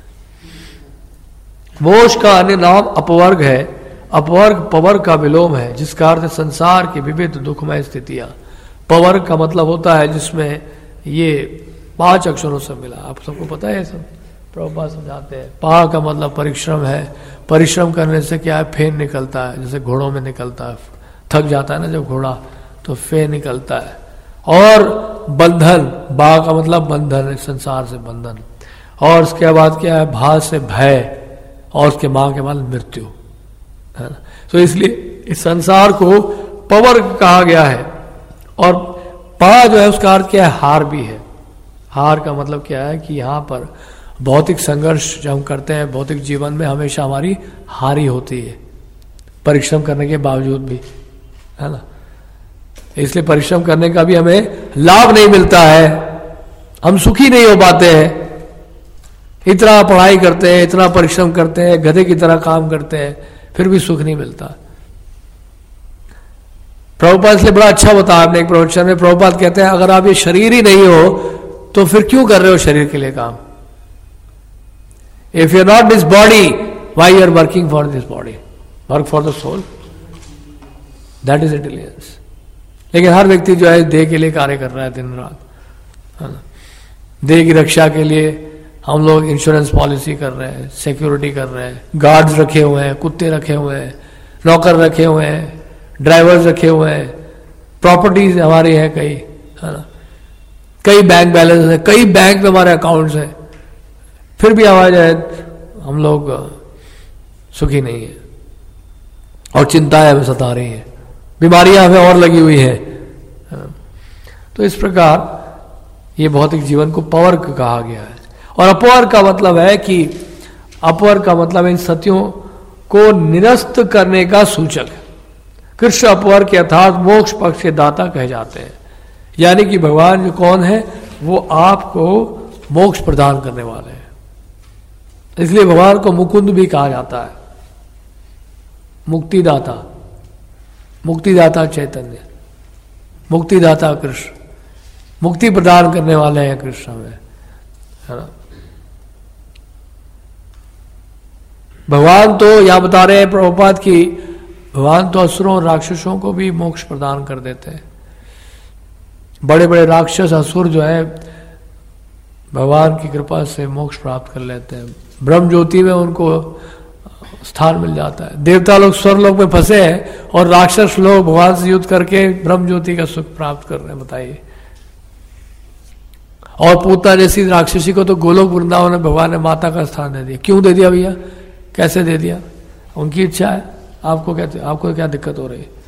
मोक्ष का अन्य नाम अपवर्ग है। अपवर्ग पवर्ग का विलोम है, जिसका अर्थ संसार की विविध दुखमय स्थितियां। पवर्ग का मतलब होता है जिसमें ये पांच अक्षरों से मिला, आप सबको पता है सब, प्रभुपाद समझाते हैं। पा का मतलब परिश्रम है, परिश्रम करने से क्या है, फेन निकलता है, जैसे घोड़ों में निकलता है, थक जाता है ना जब घोड़ा तो फेन निकलता है। और बंधन, बा का मतलब बंधन है, संसार से बंधन। और उसके बाद क्या है, भा से भय, और उसके मां के बाद मृत्यु, है ना। तो इसलिए इस संसार को पवर कहा गया है। और पा जो है उसका अर्थ क्या है, हार भी है। हार का मतलब क्या है कि यहां पर भौतिक संघर्ष जब हम करते हैं भौतिक जीवन में हमेशा हमारी हार ही होती है, परिश्रम करने के बावजूद भी, है ना। इसलिए परिश्रम करने का भी हमें लाभ नहीं मिलता है, हम सुखी नहीं हो पाते हैं। इतना पढ़ाई करते हैं, इतना परिश्रम करते हैं, गधे की तरह काम करते हैं, फिर भी सुख नहीं मिलता। प्रभुपाद इसलिए बड़ा अच्छा बताया आपने एक प्रवचन में। प्रभुपाद कहते हैं अगर आप ये शरीर ही नहीं हो तो फिर क्यों कर रहे हो शरीर के लिए काम? If you are not this body, why you are working for this body? Work for the soul, that is intelligence. लेकिन हर व्यक्ति जो है देह के लिए कार्य कर रहा है दिन रात, है ना। देह की रक्षा के लिए हम लोग इंश्योरेंस पॉलिसी कर रहे हैं, सिक्योरिटी कर रहे हैं, गार्ड्स रखे हुए हैं, कुत्ते रखे हुए हैं, नौकर रखे हुए हैं, ड्राइवर्स रखे हुए हैं, प्रॉपर्टीज हमारी है कई, है ना। कई बैंक बैलेंस है, कई बैंक में हमारे अकाउंट्स हैं, फिर भी हमारे हम लोग सुखी नहीं है और चिंताएं हमें सता रही हैं, बीमारियां हमें और लगी हुई हैं। तो इस प्रकार ये भौतिक जीवन को पवर कहा गया है। और अपवर का मतलब है कि अपवर का मतलब इन सत्यों को निरस्त करने का सूचक है। कृष्ण अपवर के अर्थात मोक्ष पक्ष के दाता कहे जाते हैं, यानी कि भगवान जो कौन है वो आपको मोक्ष प्रदान करने वाले हैं। इसलिए भगवान को मुकुंद भी कहा जाता है, मुक्तिदाता, मुक्तिदाता चैतन्य, मुक्तिदाता कृष्ण, मुक्ति प्रदान करने वाले हैं कृष्ण में, है ना। भगवान तो यहां बता रहे हैं प्रभुपाद की भगवान तो असुरों और राक्षसों को भी मोक्ष प्रदान कर देते हैं। बड़े बड़े राक्षस असुर जो है भगवान की कृपा से मोक्ष प्राप्त कर लेते हैं, ब्रह्म ज्योति में उनको स्थान मिल जाता है। देवता लोग स्वर्गलोक में फंसे हैं और राक्षस लोग भगवान से युद्ध करके ब्रह्म ज्योति का सुख प्राप्त कर रहे हैं, बताइए। और पूतना जैसी राक्षसी को तो गोलोक वृंदावन में भगवान ने माता का स्थान दे दिया। क्यों दे दिया भैया, कैसे दे दिया? उनकी इच्छा है। आपको क्या आपको क्या दिक्कत हो रही है?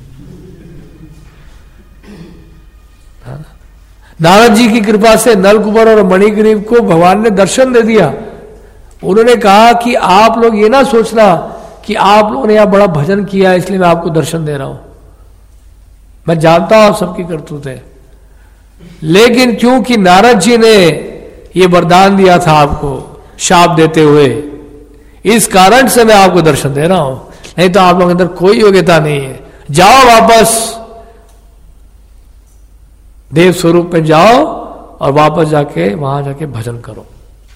नारद जी की कृपा से नलकुबर और मणिग्रीव को भगवान ने दर्शन दे दिया। उन्होंने कहा कि आप लोग ये ना सोचना कि आप लोगों ने यहां बड़ा भजन किया इसलिए मैं आपको दर्शन दे रहा हूं, मैं जानता हूं सबकी करतूतें, लेकिन क्योंकि नारद जी ने ये वरदान दिया था आपको शाप देते हुए, इस कारण से मैं आपको दर्शन दे रहा हूं, नहीं तो आप लोगों के अंदर कोई योग्यता नहीं है। जाओ वापस देव स्वरूप में जाओ और वापस जाके वहां जाके भजन करो,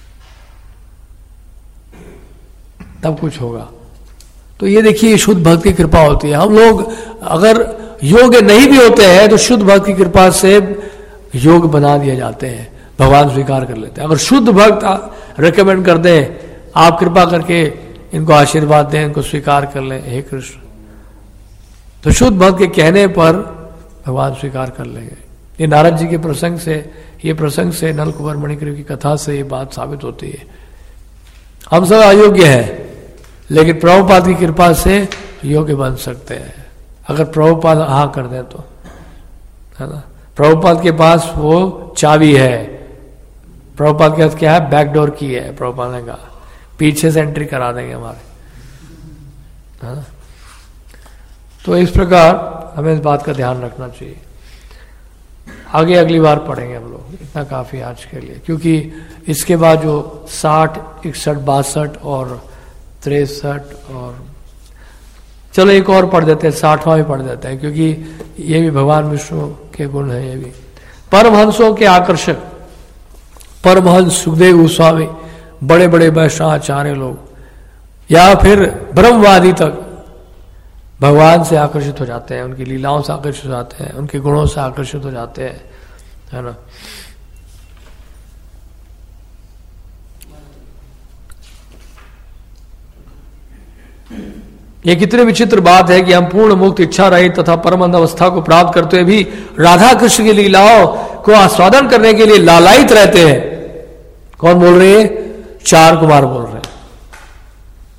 तब कुछ होगा। तो ये देखिए शुद्ध भक्त की कृपा होती है। हम लोग अगर योग्य नहीं भी होते हैं तो शुद्ध भक्त की कृपा से योग बना दिए जाते हैं, भगवान स्वीकार कर लेते हैं। अगर शुद्ध भक्त रिकमेंड कर दें, आप कृपा करके इनको आशीर्वाद दें, इनको स्वीकार कर लें, हे कृष्ण, तो शुद्ध भक्त के कहने पर भगवान स्वीकार कर लेंगे। ये नारद जी के प्रसंग से, ये प्रसंग से, नलकुबर मणिग्रीव की कथा से ये बात साबित होती है। हम सब अयोग्य हैं, लेकिन प्रभुपाद की कृपा से योग्य बन सकते हैं, अगर प्रभुपाद हाँ कर दें तो, है ना। प्रभुपाद के पास वो चाबी है। प्रभुपाद के पास क्या है? बैकडोर की है। प्रभुपाद ने कहा पीछे से एंट्री करा देंगे हमारे, है ना। तो इस प्रकार हमें इस बात का ध्यान रखना चाहिए। आगे अगली बार पढ़ेंगे हम लोग, इतना काफी आज के लिए, क्योंकि इसके बाद जो साठ, इकसठ, बासठ और तिरसठ और चलो एक और पढ़ देते हैं, साठवां भी पढ़ देते हैं, क्योंकि ये भी भगवान विष्णु के गुण है। ये भी परमहंसों के आकर्षक परमहंस सुखदेव गोस्वामी, बड़े बड़े वैष्णवाचार्य लोग, या फिर ब्रह्मवादी तक भगवान से आकर्षित हो जाते हैं, उनकी लीलाओं से आकर्षित हो जाते हैं, उनके गुणों से आकर्षित हो जाते हैं, है ना। ये कितनी विचित्र बात है कि हम पूर्ण मुक्त, इच्छा रहित तथा परमानंद अवस्था को प्राप्त करते हुए भी राधा कृष्ण की लीलाओं को आस्वादन करने के लिए लालायित रहते हैं। कौन बोल रहे हैं? चार कुमार बोल रहे हैं।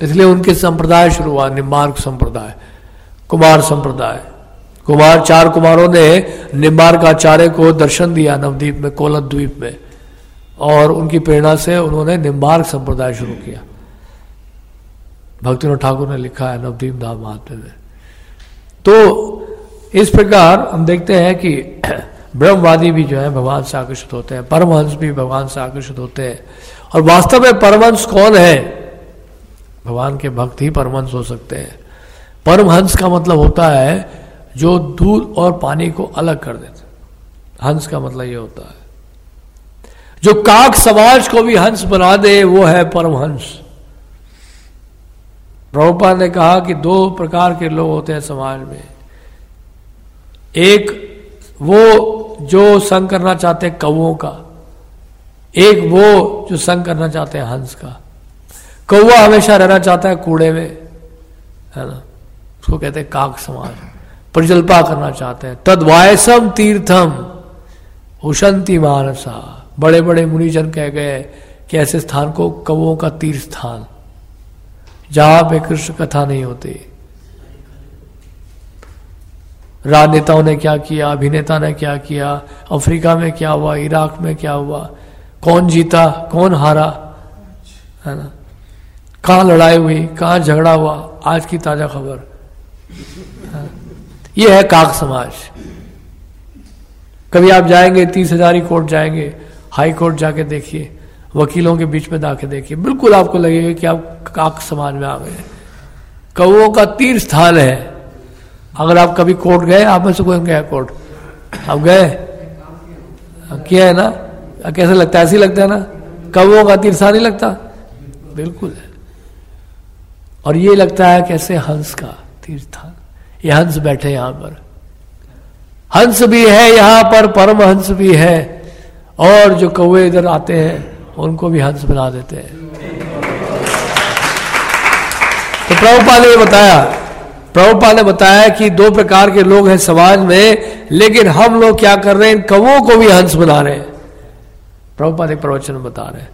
इसलिए उनके संप्रदाय शुरू हुआ, निम्बार्क संप्रदाय, कुमार संप्रदाय। कुमार चार कुमारों ने निम्बार्क आचार्य को दर्शन दिया नवद्वीप में, कोलत द्वीप में, और उनकी प्रेरणा से उन्होंने निम्बार्क संप्रदाय शुरू किया। भक्तिविनोद ठाकुर ने लिखा है नवद्वीप धाम महात्म्य में। तो इस प्रकार हम देखते हैं कि ब्रह्मवादी भी जो है भगवान से आकर्षित होते हैं, परमहंस भी भगवान से आकर्षित होते हैं। और वास्तव में परमहंस कौन है? भगवान के भक्त ही परमहंस हो सकते हैं। परमहंस का मतलब होता है जो दूध और पानी को अलग कर देते। हंस का मतलब ये होता है जो काक समाज को भी हंस बना दे, वो है परमहंस। प्रभुपाद ने कहा कि दो प्रकार के लोग होते हैं समाज में। एक वो जो संग करना चाहते हैं कौओं का, एक वो जो संग करना चाहते हैं हंस का। कौआ हमेशा रहना चाहता है कूड़े में, है ना, उसको कहते हैं काक समाज। प्रजल्पा करना चाहते हैं। तद्वायसम तीर्थम उशंति मानसा। बड़े बड़े मुनिजन कह गए कि ऐसे स्थान को कौओं का तीर्थ स्थान, जहां पे कृष्ण कथा नहीं होती। राजनेताओं ने क्या किया, अभिनेता ने क्या किया, अफ्रीका में क्या हुआ, इराक में क्या हुआ, कौन जीता कौन हारा, है ना, कहां लड़ाई हुई, कहां झगड़ा हुआ, आज की ताजा खबर। ये है काक समाज। कभी आप जाएंगे तीस हजारी कोर्ट जाएंगे, हाई कोर्ट जाके देखिए, वकीलों के बीच में जाके देखिए, बिल्कुल आपको लगेगा कि आप काक समाज में आ गए। कौओं का तीर्थ स्थान है। अगर आप कभी कोर्ट गए, आप में से कोई गया कोर्ट? आप गए? किया है ना? कैसे लगता है? ऐसे ही लगता है ना? कौओं का तीर्थ स्थान नहीं लगता? बिल्कुल है। और ये लगता है कैसे? हंस का तीर्थ स्थान। ये हंस बैठे यहां पर, हंस भी है यहां पर, परम हंस भी है। और जो कौवे इधर आते हैं उनको भी हंस बना देते हैं। तो प्रभुपाद ने बताया प्रभुपाद ने बताया कि दो प्रकार के लोग हैं समाज में, लेकिन हम लोग क्या कर रहे हैं? कौवों को भी हंस बना रहे हैं। प्रभुपाद एक प्रवचन बता रहे हैं।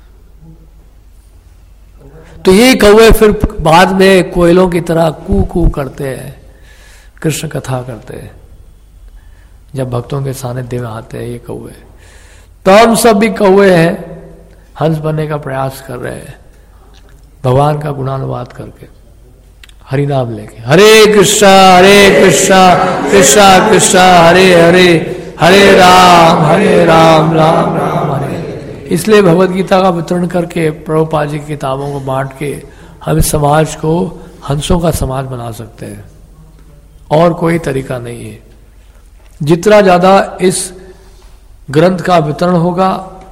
तो ये कौवे फिर बाद में कोयलों की तरह कू कू करते हैं, कृष्ण कथा करते हैं जब भक्तों के सानिध्य में आते हैं ये कौवे। तो हम सब भी कौवे हैं, हंस बनने का प्रयास कर रहे हैं भगवान का गुणानुवाद करके, हरि नाम लेके। हरे कृष्णा हरे कृष्णा कृष्णा कृष्णा हरे हरे, हरे राम हरे राम राम राम हरे। इसलिए भगवत गीता का वितरण करके, प्रभुपाद जी की किताबों को बांट के हम इस समाज को हंसों का समाज बना सकते हैं, और कोई तरीका नहीं है। जितना ज्यादा इस ग्रंथ का वितरण होगा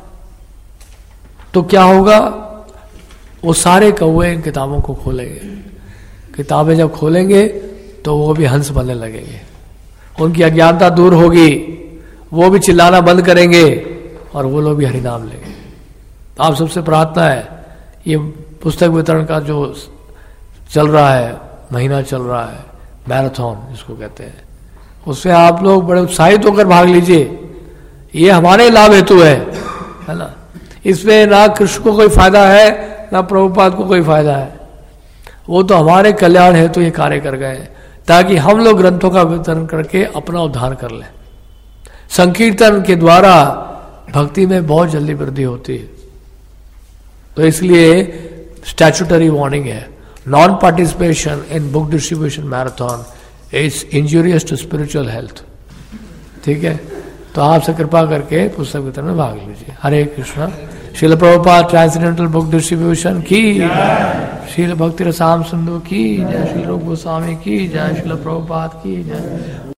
तो क्या होगा? वो सारे कौवे इन किताबों को खोलेंगे। किताबें जब खोलेंगे तो वो भी हंस बनने लगेंगे, उनकी अज्ञानता दूर होगी, वो भी चिल्लाना बंद करेंगे और वो लोग भी हरिनाम लेंगे। तो आप सबसे प्रार्थना है, ये पुस्तक वितरण का जो चल रहा है, महीना चल रहा है, मैराथन जिसको कहते हैं, उससे आप लोग बड़े उत्साहित होकर भाग लीजिए। ये हमारे लाभ हेतु है, है ना। इसमें ना कृष्ण को कोई फायदा है, ना प्रभुपाद को कोई फायदा है। वो तो हमारे कल्याण हेतु ये कार्य कर गए, ताकि हम लोग ग्रंथों का वितरण करके अपना उद्धार कर लें। संकीर्तन के द्वारा भक्ति में बहुत जल्दी वृद्धि होती है। तो इसलिए स्टैट्यूटरी वार्निंग है, non participation in book distribution marathon is injurious to spiritual health. ठीक है, तो आपसे कृपा करके पुस्तक वितरण में भाग लीजिए। Hare Krishna. Srila Prabhupada transcendental book distribution की, श्रील भक्ति रसाम सिंधु की जय, श्रील रूप गोस्वामी की जय, श्रील प्रभुपाद की जय।